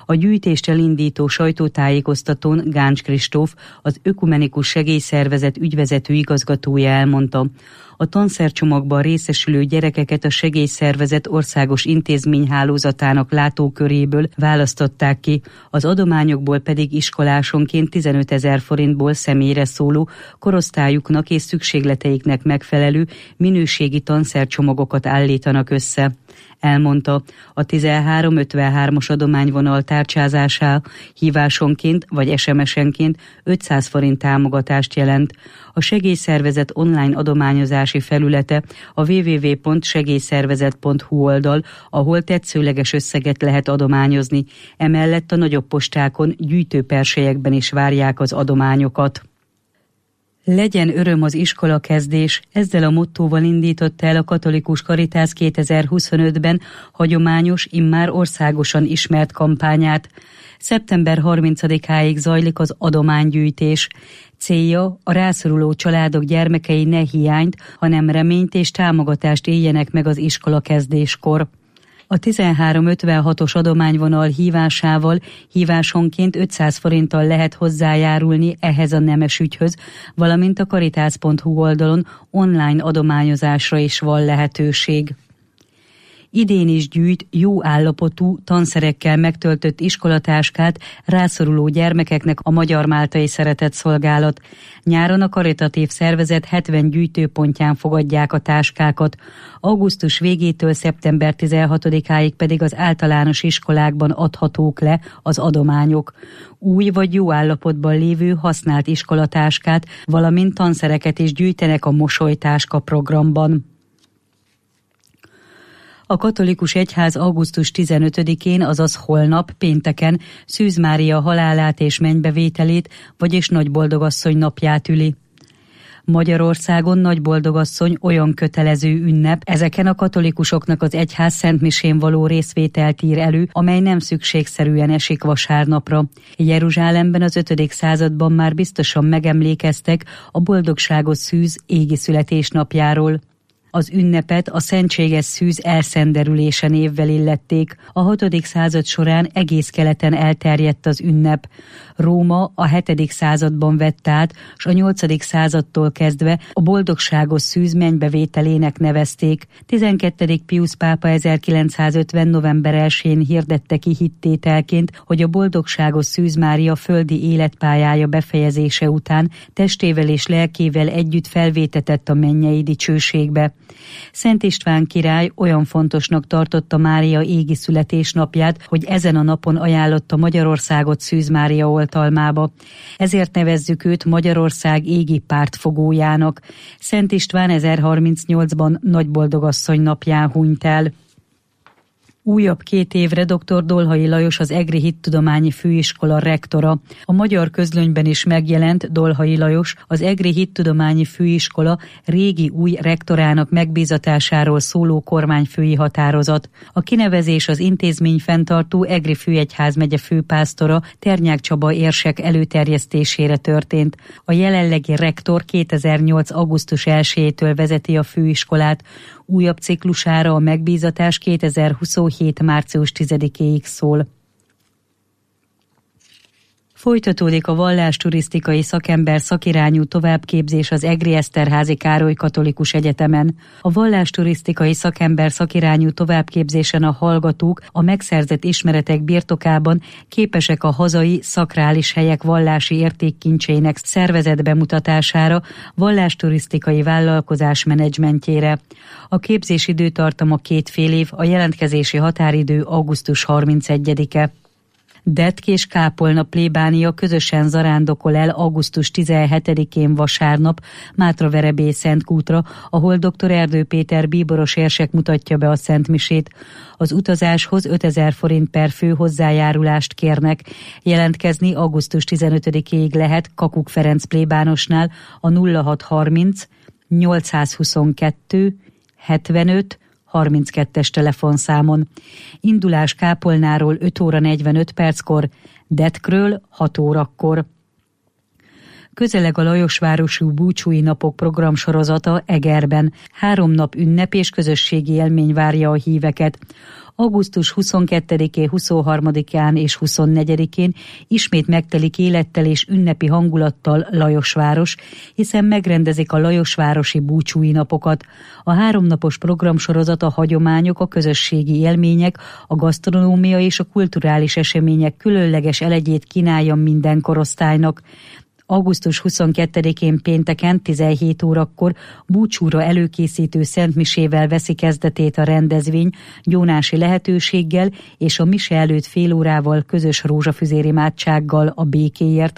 A gyűjtést elindító sajtótájékoztatón Gáncs Kristóf, az Ökumenikus Segélyszervezet ügyvezető igazgatója elmondta, a tanszercsomagban részesülő gyerekeket a segélyszervezet országos intézményhálózatának látóköréből választották ki, az adományokból pedig iskolásonként 15 000 forintból személyre szóló, korosztályuknak és szükségleteiknek megfelelő minőségi tanszercsomagokat állítanak össze. Elmondta, a 1353-as adományvonal tárcsázása hívásonként vagy SMS-enként 500 forint támogatást jelent. A segélyszervezet online adományozási felülete a www.segélyszervezet.hu oldal, ahol tetszőleges összeget lehet adományozni. Emellett a nagyobb postákon, gyűjtőperselyekben is várják az adományokat. Legyen öröm az iskolakezdés, ezzel a mottóval indította el a Katolikus Karitász 2025-ben hagyományos, immár országosan ismert kampányát. Szeptember 30-áig zajlik az adománygyűjtés. Célja, a rászoruló családok gyermekei ne hiányt, hanem reményt és támogatást éljenek meg az iskolakezdéskor. A 1356-os adományvonal hívásával hívásonként 500 forinttal lehet hozzájárulni ehhez a nemes ügyhöz, valamint a karitász.hu oldalon online adományozásra is van lehetőség. Idén is gyűjt jó állapotú, tanszerekkel megtöltött iskolatáskát rászoruló gyermekeknek a Magyar Máltai Szeretetszolgálat. Nyáron a karitatív szervezet 70 gyűjtőpontján fogadják a táskákat. Augusztus végétől szeptember 16-áig pedig az általános iskolákban adhatók le az adományok. Új vagy jó állapotban lévő használt iskolatáskát, valamint tanszereket is gyűjtenek a Mosolytáska programban. A katolikus egyház augusztus 15-én, azaz holnap, pénteken Szűz Mária halálát és mennybevételét, vagyis Nagyboldogasszony napját üli. Magyarországon Nagyboldogasszony olyan kötelező ünnep, ezeken a katolikusoknak az egyház szentmisén való részvételt ír elő, amely nem szükségszerűen esik vasárnapra. Jeruzsálemben az 5. században már biztosan megemlékeztek a boldogságos Szűz égi születésnapjáról. Az ünnepet a szentséges Szűz elszenderülése névvel illették. A 6. század során egész keleten elterjedt az ünnep. Róma a 7. században vett át, s a 8. századtól kezdve a boldogságos Szűz mennybevételének nevezték. 12. Piusz pápa 1950. november 1-én hirdette ki hittételként, hogy a boldogságos Szűz Mária földi életpályája befejezése után testével és lelkével együtt felvétetett a mennyei dicsőségbe. Szent István király olyan fontosnak tartotta Mária égi születésnapját, hogy ezen a napon ajánlotta Magyarországot Szűz Mária oltalmába. Ezért nevezzük őt Magyarország égi pártfogójának. Szent István 1038-ban Nagyboldogasszony napján hunyt el. Újabb 2 évre dr. Dolhai Lajos, az Egri Hittudományi Főiskola rektora. A Magyar Közlönyben is megjelent Dolhai Lajos, az Egri Hittudományi Főiskola régi új rektorának megbízatásáról szóló kormányfői határozat. A kinevezés az intézmény fenntartó Egri főegyházmegye főpásztora Ternyák Csaba érsek előterjesztésére történt. A jelenlegi rektor 2008. augusztus 1-től vezeti a főiskolát. Újabb ciklusára a megbízatás 2027. március 10-éig szól. Folytatódik a vallásturisztikai szakember szakirányú továbbképzés az Egri Eszterházy Károly Katolikus Egyetemen. A vallásturisztikai szakember szakirányú továbbképzésen a hallgatók a megszerzett ismeretek birtokában képesek a hazai szakrális helyek vallási értékkincseinek szervezett bemutatására, vallásturisztikai vállalkozás menedzsmentjére. A képzés időtartama 2 fél év, a jelentkezési határidő augusztus 31-e. Detk és Kápolna plébánia közösen zarándokol el augusztus 17-én vasárnap Mátraverebély Szentkútra, ahol dr. Erdő Péter bíboros érsek mutatja be a szentmisét. Az utazáshoz 5000 forint per fő hozzájárulást kérnek. Jelentkezni augusztus 15-ig lehet Kakuk Ferenc plébánosnál a 0630 822 75 32-es telefonszámon. Indulás Kápolnáról 5 óra 45 perckor, Detkről 6 órakor. Közeleg a Lajosvárosi búcsúi napok programsorozata Egerben. 3 nap ünnep és közösségi élmény várja a híveket. Augusztus 22-én, 23-án és 24-én ismét megtelik élettel és ünnepi hangulattal Lajosváros, hiszen megrendezik a Lajosvárosi búcsúi napokat. A 3 napos programsorozat a hagyományok, a közösségi élmények, a gasztronómia és a kulturális események különleges elegyét kínálja minden korosztálynak. Augusztus 22-én pénteken 17 órakor búcsúra előkészítő szentmisével veszi kezdetét a rendezvény, gyónási lehetőséggel és a mise előtt fél órával közös rózsafüzérimádsággal a békéért.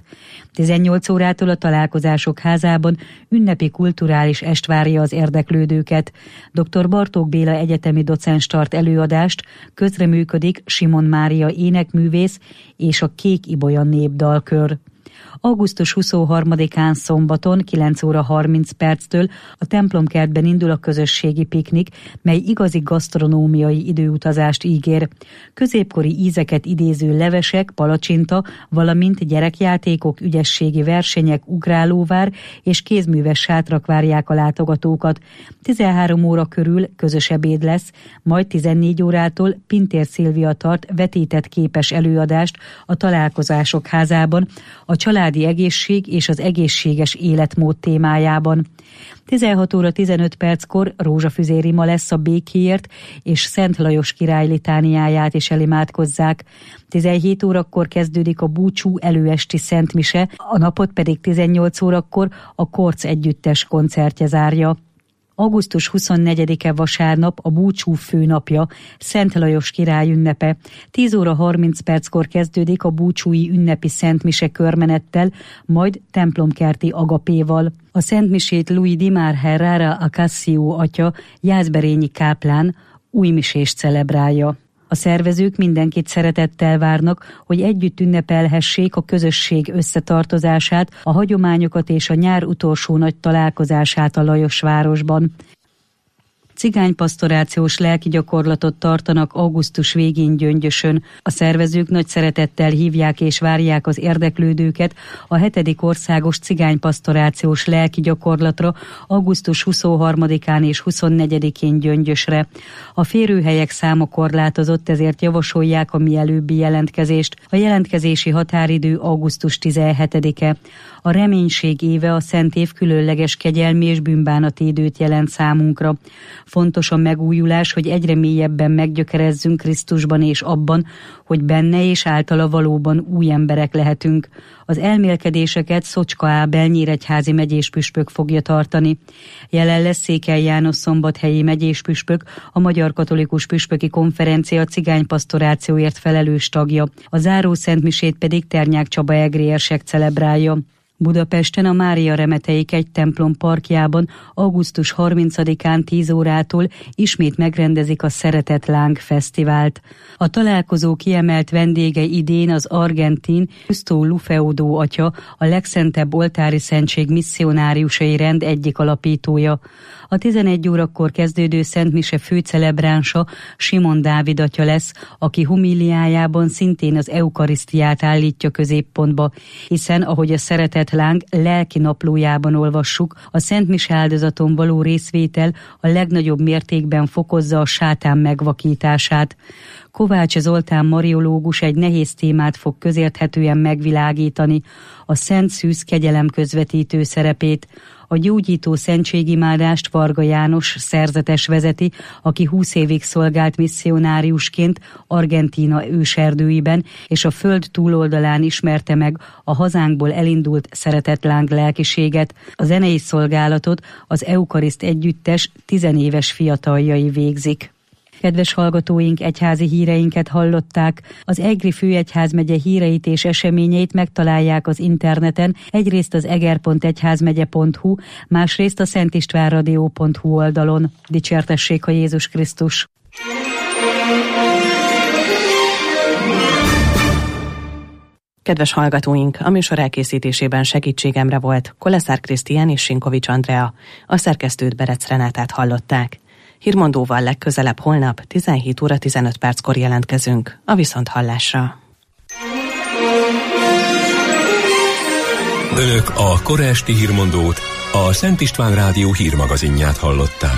18 órától a Találkozások házában ünnepi kulturális est várja az érdeklődőket. Dr. Bartók Béla egyetemi docens tart előadást, közreműködik Simon Mária énekművész és a Kék Ibolya népdalkör. Augusztus 23-án szombaton 9 óra 30 perctől a templomkertben indul a közösségi piknik, mely igazi gasztronómiai időutazást ígér. Középkori ízeket idéző levesek, palacsinta, valamint gyerekjátékok, ügyességi versenyek, ugrálóvár és kézműves sátrak várják a látogatókat. 13 óra körül közös ebéd lesz, majd 14 órától Pintér Szilvia tart vetített képes előadást a Találkozások házában, a családi egészség és az egészséges életmód témájában. 16 óra 15 perckor rózsafüzérima lesz a békéért, és Szent Lajos király litániáját is elimádkozzák. 17 órakor kezdődik a búcsú előesti szentmise, a napot pedig 18 órakor a Korc együttes koncertje zárja. Augusztus 24-e vasárnap a búcsú főnapja, Szent Lajos király ünnepe. 10 óra 30 perckor kezdődik a búcsúi ünnepi szentmise körmenettel, majd templomkerti agapéval. A szentmisét Louis Dimar Herrera Acacio atya, jászberényi káplán újmisést celebrálja. A szervezők mindenkit szeretettel várnak, hogy együtt ünnepelhessék a közösség összetartozását, a hagyományokat és a nyár utolsó nagy találkozását a Lajosvárosban. Cigánypastorációs lelki gyakorlatot tartanak augusztus végén Gyöngyösön. A szervezők nagy szeretettel hívják és várják az érdeklődőket a 7. országos cigánypastorációs lelki gyakorlatra augusztus 23-án és 24-én Gyöngyösre. A férőhelyek száma korlátozott, ezért javasolják a mielőbbi jelentkezést. A jelentkezési határidő augusztus 17-e. A reménység éve, a Szent Év különleges kegyelmi és bűnbánati időt jelent számunkra. Fontos a megújulás, hogy egyre mélyebben meggyökerezzünk Krisztusban és abban, hogy benne és általa valóban új emberek lehetünk. Az elmélkedéseket Szocska Ábel nyíregyházi megyéspüspök fogja tartani. Jelen lesz Székely János szombathelyi megyéspüspök, a Magyar Katolikus Püspöki Konferencia cigánypastorációért felelős tagja. A záró szentmisét pedig Ternyák Csaba egrérsek celebrálja. Budapesten a Mária Remetei Kegytemplom parkjában augusztus 30-án 10 órától ismét megrendezik a Szeretet Láng Fesztivált. A találkozó kiemelt vendége idén az argentin Justo Lufeudó atya, a legszentebb oltári szentség misszionáriusai rend egyik alapítója. A 11 órakor kezdődő szentmise főcelebránsa Simon Dávid atya lesz, aki homíliájában szintén az eukarisztiát állítja középpontba, hiszen ahogy a Szeretet Láng lelki naplójában olvassuk, a szentmise áldozaton való részvétel a legnagyobb mértékben fokozza a sátán megvakítását. Kovács Zoltán mariológus egy nehéz témát fog közérthetően megvilágítani, a Szent Szűz kegyelem közvetítő szerepét. A gyógyító szentségimádást Varga János szerzetes vezeti, aki 20 évig szolgált misszionáriusként Argentína őserdőiben, és a föld túloldalán ismerte meg a hazánkból elindult szeretetláng lelkiséget. A zenei szolgálatot az Eukariszt együttes 10 éves fiataljai végzik. Kedves hallgatóink, egyházi híreinket hallották. Az Egri főegyházmegye híreit és eseményeit megtalálják az interneten, egyrészt az eger.egyházmegye.hu, másrészt a szentistvánradio.hu oldalon. Dicsértessék a Jézus Krisztus! Kedves hallgatóink, a műsor elkészítésében segítségemre volt Koleszár Krisztián és Sinkovics Andrea. A szerkesztőt, Berec Renátát hallották. Hírmondóval legközelebb holnap 17 óra 15 perckor jelentkezünk. A viszonthallásra. Önök a kora esti hírmondót, a Szent István Rádió hírmagazinját hallották.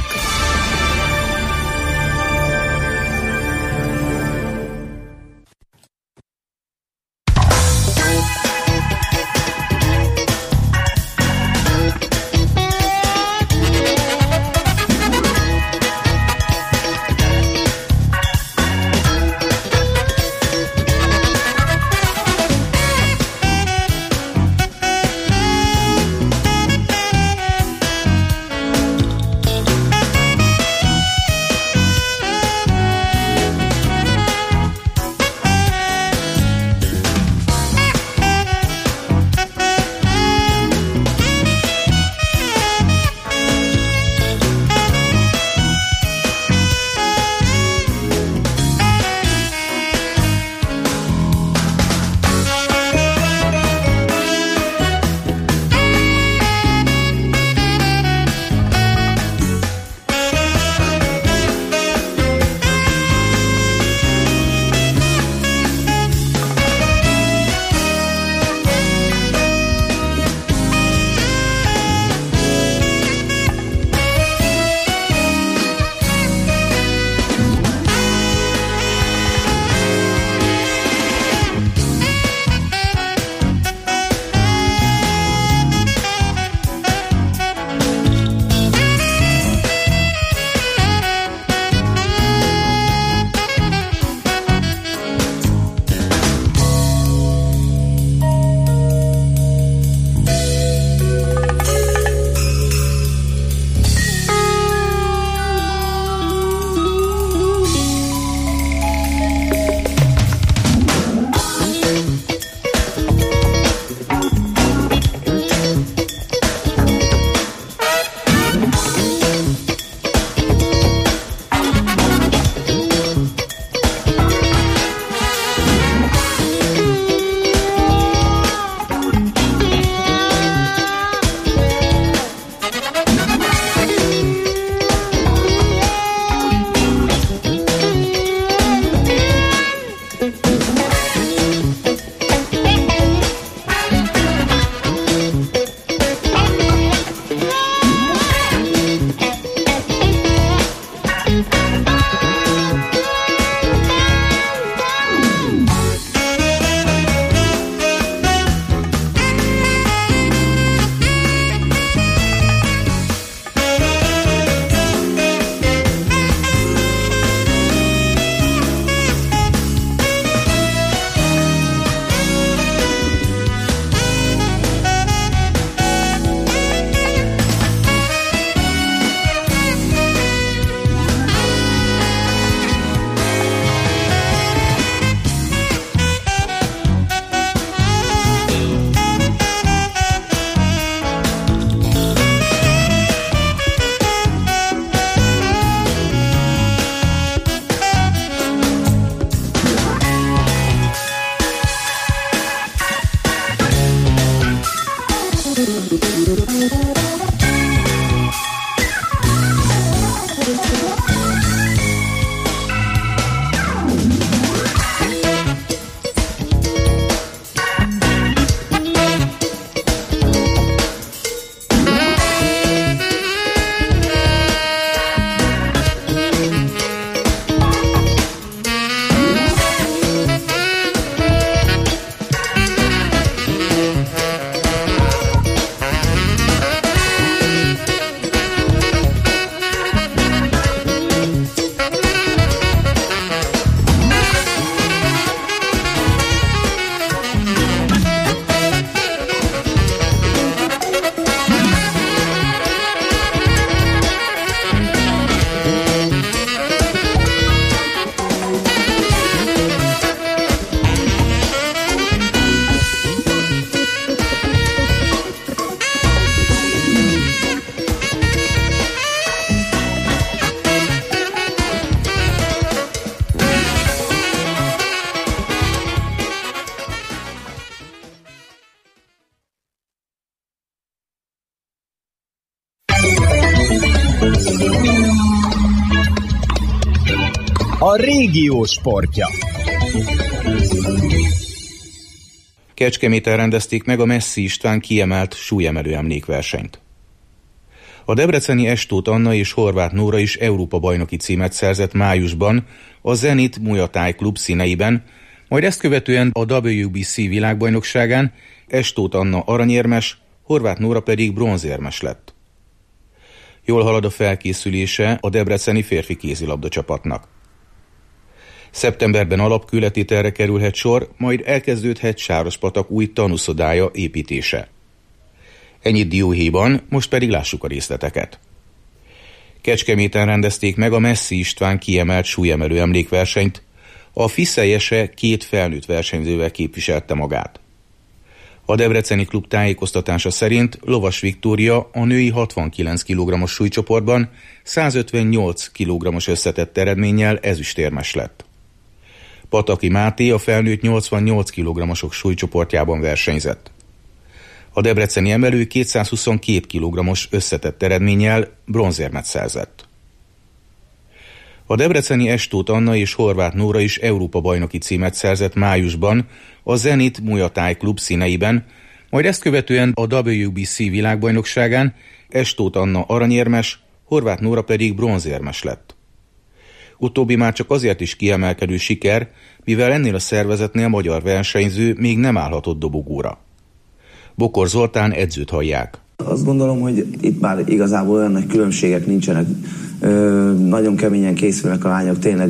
A régió sportja. Kecskeméten rendezték meg a Messzi István kiemelt súlyemelő emlékversenyt. A debreceni Estóth Anna és Horváth Nóra is Európa-bajnoki címet szerzett májusban a Zenit Muay Thai klub színeiben, majd ezt követően a WBC világbajnokságán Estóth Anna aranyérmes, Horváth Nóra pedig bronzérmes lett. Jól halad a felkészülése a debreceni férfi kézilabda csapatnak. Szeptemberben alapkőletételre kerülhet sor, majd elkezdődhet Sárospatak új tanúszodája építése. Ennyit dióhéjban, most pedig lássuk a részleteket. Kecskeméten rendezték meg a Messzi István kiemelt súlyemelő emlékversenyt, a Fiszelyese 2 felnőtt versenyzővel képviselte magát. A debreceni klub tájékoztatása szerint Lovas Viktória a női 69 kg-os súlycsoportban 158 kg-os összetett eredménnyel ezüstérmes lett. Pataki Máté a felnőtt 88 kg-osok súlycsoportjában versenyzett. A debreceni emelő 222 kg-os összetett eredménnyel bronzérmet szerzett. A debreceni Estóth Anna és Horváth Nóra is Európa-bajnoki címet szerzett májusban a Zenit Muay Thai klub színeiben, majd ezt követően a WBC világbajnokságán Estóth Anna aranyérmes, Horváth Nóra pedig bronzérmes lett. Utóbbi már csak azért is kiemelkedő siker, mivel ennél a szervezetnél magyar versenyző még nem állhatott dobogóra. Bokor Zoltán edzőt hallják. Azt gondolom, hogy itt már igazából olyan nagy különbségek nincsenek. Nagyon keményen készülnek a lányok, tényleg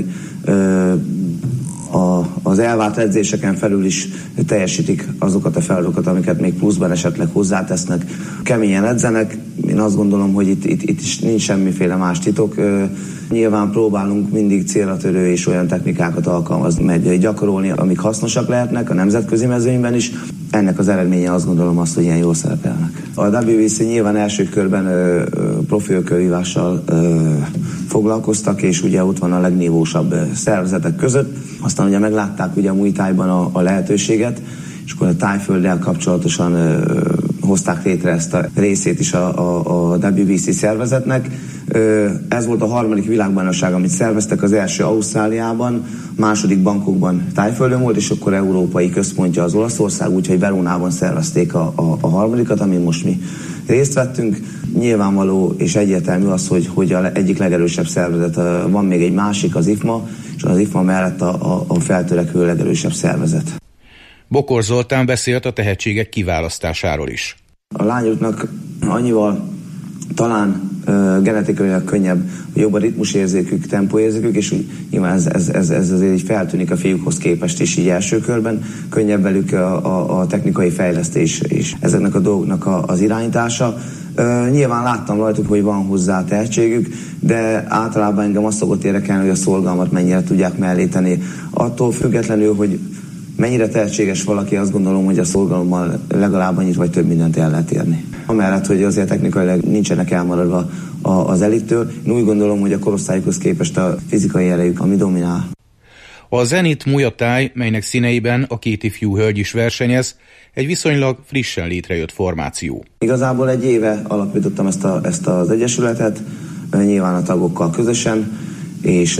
az elvárt edzéseken felül is teljesítik azokat a feladatokat, amiket még pluszban esetleg hozzátesznek. Keményen edzenek, én azt gondolom, hogy itt is nincs semmiféle más titok. Nyilván próbálunk mindig célra törő és olyan technikákat alkalmazni, meg gyakorolni, amik hasznosak lehetnek a nemzetközi mezőnyben is. Ennek az eredménye azt gondolom azt, hogy ilyen jól szerepelnek. A WBC nyilván első körben profilkővívással foglalkoztak, és ugye ott van a legnívósabb szervezetek között. Aztán ugye meglátták ugye a Muay Thaiban a lehetőséget, és akkor a tájfölddel kapcsolatosan hozták létre ezt a részét is a WBC szervezetnek. Ez volt a harmadik világbajnokság, amit szerveztek, az első Ausztráliában, második Bangkokban Tájföldön volt, és akkor európai központja az Olaszország, úgyhogy Verónában szervezték a harmadikat, amin most mi részt vettünk. Nyilvánvaló és egyértelmű az, hogy az egyik legerősebb szervezet, van még egy másik, az IFMA, és az IFMA mellett a feltörekvő legerősebb szervezet. Bokor Zoltán beszélt a tehetségek kiválasztásáról is. A lányoknak annyival talán genetikailag könnyebb, jobb a ritmusérzékük, tempóérzékük, és nyilván ez azért így feltűnik a fiúkhoz képest is így első körben. Könnyebb velük a technikai fejlesztés és ezeknek a dolgoknak az irányítása. Nyilván láttam rajtuk, hogy van hozzá tehetségük, de általában engem azt szokott érdekelni, hogy a szorgalmat mennyire tudják mellé tenni. Attól függetlenül, hogy mennyire tehetséges valaki, azt gondolom, hogy a szorgalommal legalább annyit vagy több mindent el lehet érni. Amellett, hogy azért technikailag nincsenek elmaradva az elittől, én úgy gondolom, hogy a korosztályukhoz képest a fizikai erejük, ami dominál. A Zenit Muay Thai, melynek színeiben a 2 ifjú hölgy is versenyez, egy viszonylag frissen létrejött formáció. Igazából egy éve alapítottam ezt az egyesületet, nyilván a tagokkal közösen, és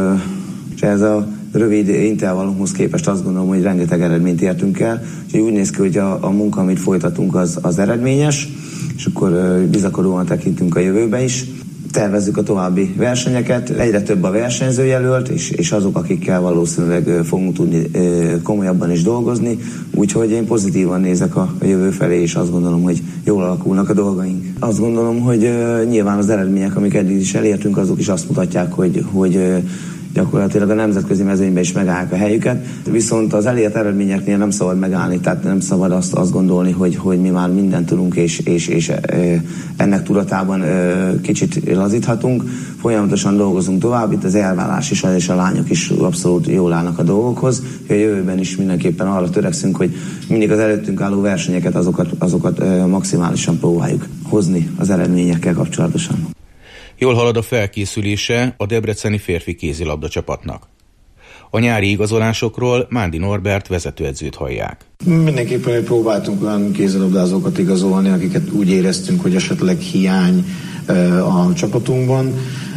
ez a rövid intervallumhoz képest azt gondolom, hogy rengeteg eredményt értünk el, úgyhogy úgy néz ki, hogy a munka, amit folytatunk, az eredményes, és akkor bizakodóan tekintünk a jövőbe is. Tervezzük a további versenyeket, egyre több a versenyzőjelölt, és azok, akikkel valószínűleg fogunk tudni komolyabban is dolgozni, úgyhogy én pozitívan nézek a jövő felé, és azt gondolom, hogy jól alakulnak a dolgaink. Azt gondolom, hogy nyilván az eredmények, amik eddig is elértünk, azok is azt mutatják, hogy gyakorlatilag a nemzetközi mezőnyben is megállják a helyüket, viszont az elért eredményeknél nem szabad megállni, tehát nem szabad azt gondolni, hogy mi már mindent tudunk, és ennek tudatában kicsit lazíthatunk. Folyamatosan dolgozunk tovább, itt az elvállás is, és a lányok is abszolút jól állnak a dolgokhoz. A jövőben is mindenképpen arra törekszünk, hogy mindig az előttünk álló versenyeket, azokat maximálisan próbáljuk hozni az eredményekkel kapcsolatosan. Jól halad a felkészülése a debreceni férfi kézilabda csapatnak. A nyári igazolásokról Mándi Norbert vezetőedzőt hallják. Mindenképpen próbáltunk olyan kézilabdázókat igazolni, akiket úgy éreztünk, hogy esetleg hiány a csapatunkban.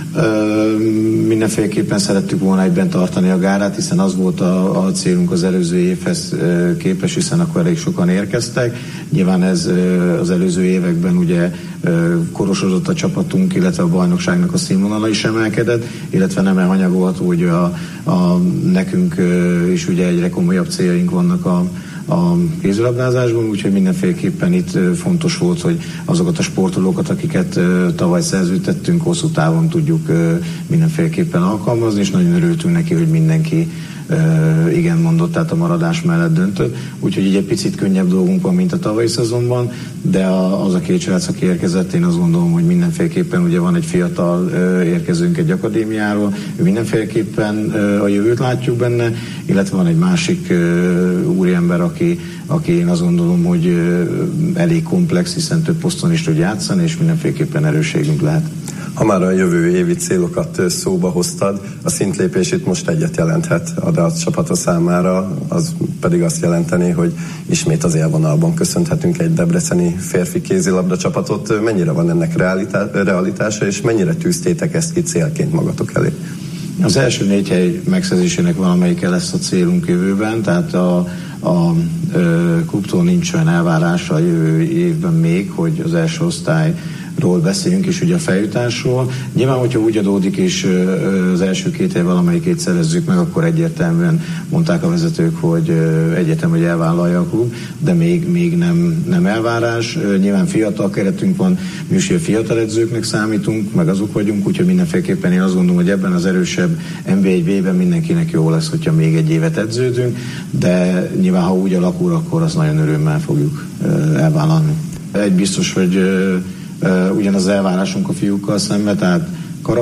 Mindenféleképpen szerettük volna egyben tartani a gárát, hiszen az volt a célunk az előző évhez képest, hiszen akkor elég sokan érkeztek. Nyilván ez az előző években ugye korosodott a csapatunk, illetve a bajnokságnak a színvonala is emelkedett, illetve nem elhanyagolható, hogy nekünk is ugye egyre komolyabb céljaink vannak a kézilabdázásban, úgyhogy mindenféleképpen itt fontos volt, hogy azokat a sportolókat, akiket tavaly szerződtettünk, hosszú távon tudjuk mindenféleképpen alkalmazni, és nagyon örültünk neki, hogy mindenki igen mondott, tehát a maradás mellett döntött. Úgyhogy így egy picit könnyebb dolgunk van, mint a tavalyi szezonban, de az a két srác, aki érkezett, én azt gondolom, hogy mindenféleképpen ugye van egy fiatal érkezőnk egy akadémiáról, mindenféleképpen a jövőt látjuk benne, illetve van egy másik úriember, aki én azt gondolom, hogy elég komplex, hiszen több poszton is tud játszani, és mindenféleképpen erősségünk lehet. Ha már a jövő évi célokat szóba hoztad, a szintlépés itt most egyet jelenthet a csapata számára, az pedig azt jelenteni, hogy ismét az élvonalban köszönhetünk egy debreceni férfi kézilabda csapatot. Mennyire van ennek realitása, és mennyire tűztétek ezt ki célként magatok elé? Az első 4 hely megszerzésének valamelyike lesz a célunk jövőben, tehát a klubtól nincs olyan elvárása a jövő évben még, hogy az első osztályról beszéljünk, és ugye a feljutásról. Nyilván, hogyha úgy adódik, és az első 2 hely valamelyikét szerezzük meg, akkor egyértelműen mondták a vezetők, hogy egyetem, hogy elvállalja a klub, de még nem elvárás. Nyilván fiatal keretünk van, mi is fiatal edzőknek számítunk, meg azok vagyunk, úgyhogy mindenféleképpen én azt gondolom, hogy ebben az erősebb NB1-ben mindenkinek jó lesz, hogyha még egy évet edződünk, de nyilván, ha úgy alakul, akkor azt nagyon örömmel fogjuk elvállalni. Egy biztos, hogy ugyanaz elvárásunk a fiúkkal szemben, tehát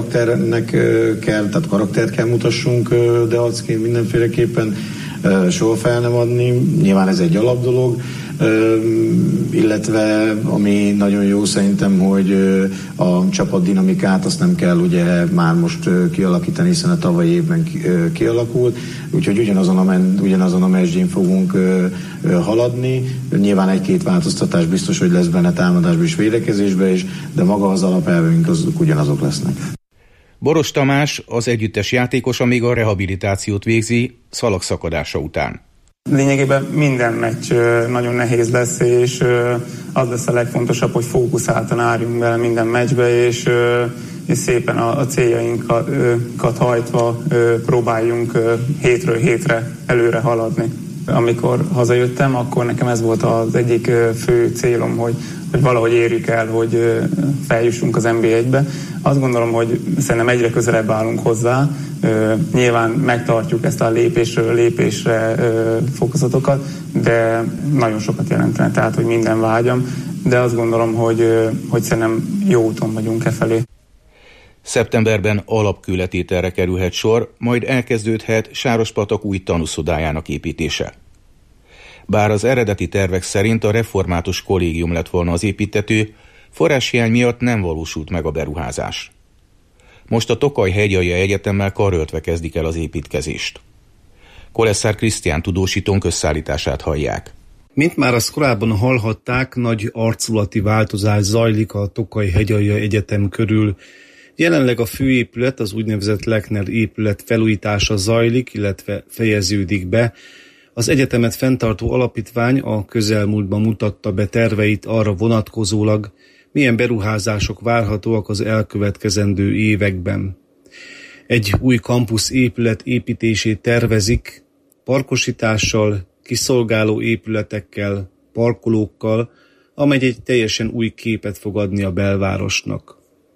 karaktert kell mutassunk, de arcként mindenféleképpen soha fel nem adni. Nyilván ez egy alapdolog, illetve ami nagyon jó szerintem, hogy a csapat dinamikát azt nem kell ugye már most kialakítani, hiszen a tavalyi évben kialakult, úgyhogy ugyanazon a mezsdjén fogunk haladni. Nyilván 1-2 változtatás biztos, hogy lesz benne támadásban és védekezésben is, de maga az alapelvünk azok ugyanazok lesznek. Boros Tamás, az együttes játékosa, még a rehabilitációt végzi szalagszakadása után. Lényegében minden meccs nagyon nehéz lesz, és az lesz a legfontosabb, hogy fókuszáltan álljunk bele minden meccsbe, és szépen a céljainkat hajtva próbáljunk hétről hétre előre haladni. Amikor hazajöttem, akkor nekem ez volt az egyik fő célom, hogy valahogy érjük el, hogy feljussunk az NB1-be. Azt gondolom, hogy szerintem egyre közelebb állunk hozzá. Nyilván megtartjuk ezt a lépésről lépésre fokozatokat, de nagyon sokat jelentene, tehát hogy minden vágyam, de azt gondolom, hogy szerintem jó úton vagyunk e felé. Szeptemberben alapkőletételre kerülhet sor, majd elkezdődhet Sárospatak új tanúszodájának építése. Bár az eredeti tervek szerint a református kollégium lett volna az építtető, forráshiány miatt nem valósult meg a beruházás. Most a Tokaj-Hegyalja Egyetemmel karöltve kezdik el az építkezést. Kolesszár Krisztián tudósítónk összeállítását hallják. Mint már azt korábban hallhatták, nagy arculati változás zajlik a Tokaj-Hegyalja Egyetem körül. Jelenleg a főépület, az úgynevezett Lechner épület felújítása zajlik, illetve fejeződik be. Az egyetemet fenntartó alapítvány a közelmúltban mutatta be terveit arra vonatkozólag, milyen beruházások várhatóak az elkövetkezendő években. Egy új kampusz épület építését tervezik, parkosítással, kiszolgáló épületekkel, parkolókkal, amely egy teljesen új képet fog adni a belvárosnak.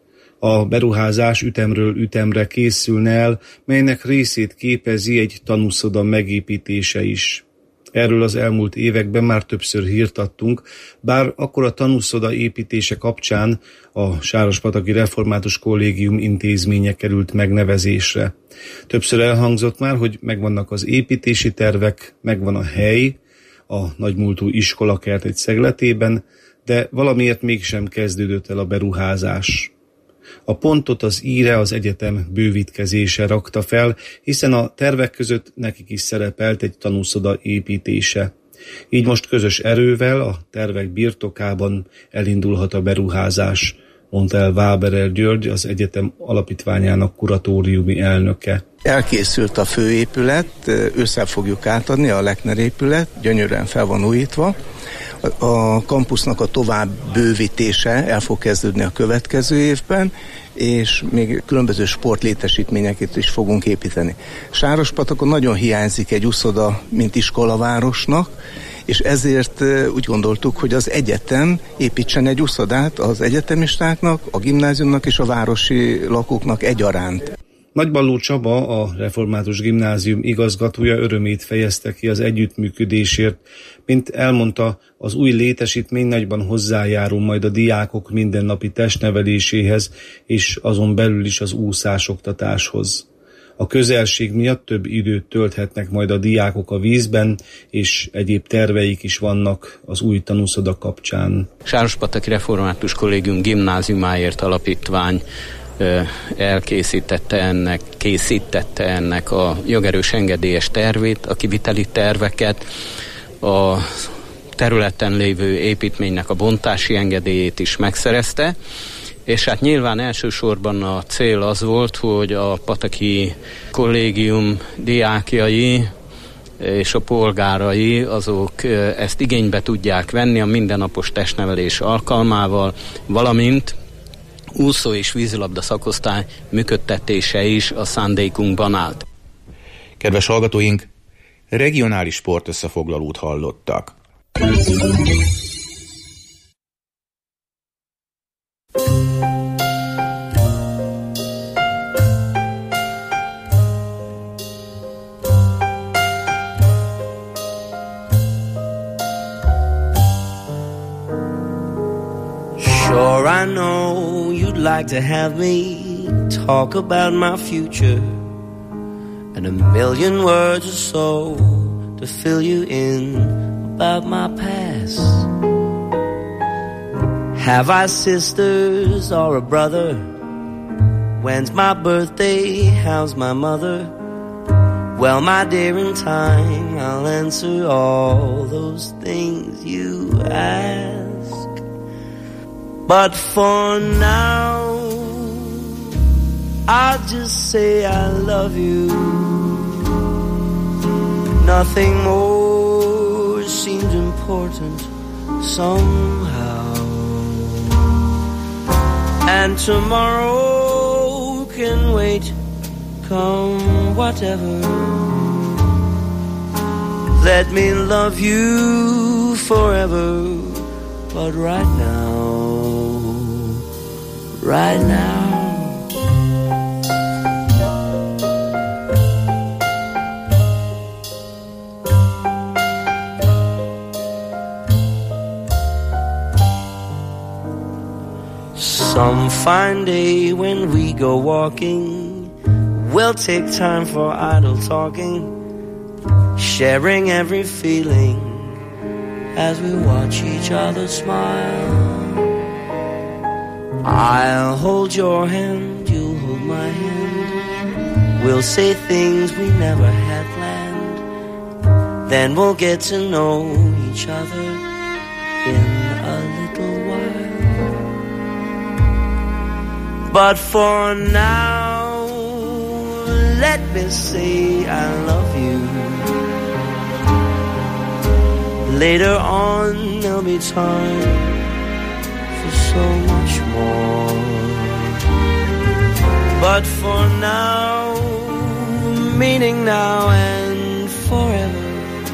A beruházás ütemről ütemre készülne el, melynek részét képezi egy tanúszoda megépítése is. Erről az elmúlt években már többször hírt adtunk, bár akkor a tanúszoda építése kapcsán a Sárospataki Református Kollégium intézménye került megnevezésre. Többször elhangzott már, hogy megvannak az építési tervek, megvan a hely, a nagymúltú iskolakert egy szegletében, de valamiért mégsem kezdődött el a beruházás. A pontot az íre az egyetem bővítkezése rakta fel, hiszen a tervek között nekik is szerepelt egy tanúszoda építése. Így most közös erővel a tervek birtokában elindulhat a beruházás. mondta el Váberer György, az egyetem alapítványának kuratóriumi elnöke. Elkészült a főépület, ősszel fogjuk átadni, a Lechner épület, gyönyörűen fel van újítva. A kampusznak a tovább bővítése el fog kezdődni a következő évben, és még különböző sportlétesítményeket is fogunk építeni. Sárospatakon nagyon hiányzik egy uszoda, mint iskolavárosnak, és ezért úgy gondoltuk, hogy az egyetem építsen egy uszodát az egyetemistáknak, a gimnáziumnak és a városi lakóknak egyaránt. Nagyballó Csaba, a Református Gimnázium igazgatója örömét fejezte ki az együttműködésért. Mint elmondta, az új létesítmény nagyban hozzájárul majd a diákok mindennapi testneveléséhez, és azon belül is az úszásoktatáshoz. A közelség miatt több időt tölthetnek majd a diákok a vízben, és egyéb terveik is vannak az új tanúszoda kapcsán. Sárospataki Református Kollégium Gimnáziumáért Alapítvány készítette ennek a jogerős engedélyes tervét, a kiviteli terveket, a területen lévő építménynek a bontási engedélyét is megszerezte, és hát nyilván elsősorban a cél az volt, hogy a Pataki Kollégium diákjai és a polgárai azok ezt igénybe tudják venni a mindennapos testnevelés alkalmával, valamint úszó és vízilabda szakosztály működtetése is a szándékunkban állt. Kedves hallgatóink, regionális sportösszefoglalót hallottak. Sure, I know you'd like to have me talk about my future and a million words or so to fill you in about my past. Have I sisters or a brother? When's my birthday? How's my mother? Well, my dear, in time I'll answer all those things you ask. But for now, I'll just say I love you. Nothing more seems important somehow. And tomorrow can wait, come whatever. Let me love you forever. But right now, some fine day when we go walking, we'll take time for idle talking, sharing every feeling as we watch each other smile. I'll hold your hand, you'll hold my hand. We'll say things we never had planned. Then we'll get to know each other in a little while. But for now, let me say I love you. Later on there'll be time for so much more. But for now, meaning now and forever,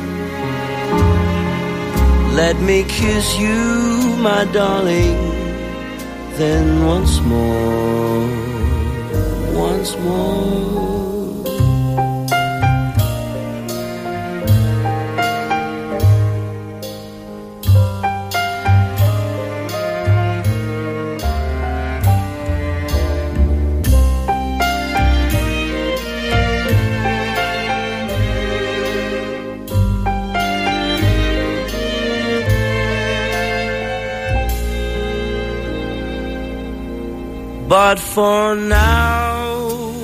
let me kiss you, my darling, then once more, once more. But for now,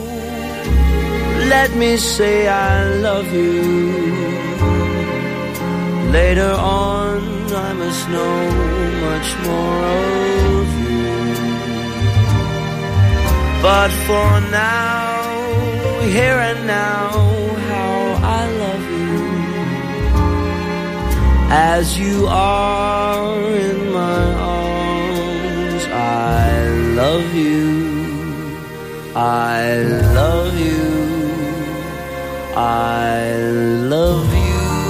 let me say I love you. Later on, I must know much more of you. But for now, here and now, how I love you, as you are in my arms. I love you, I love you, I love you.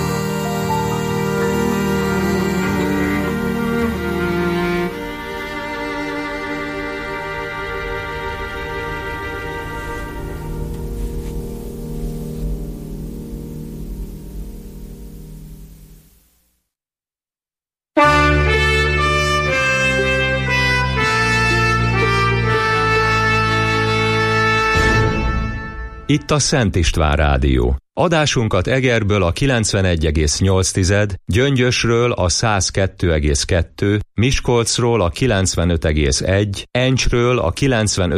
Itt a Szent István Rádió. Adásunkat Egerből a 91,8, Gyöngyösről a 102,2, Miskolcról a 95,1, Encsről a 95,1,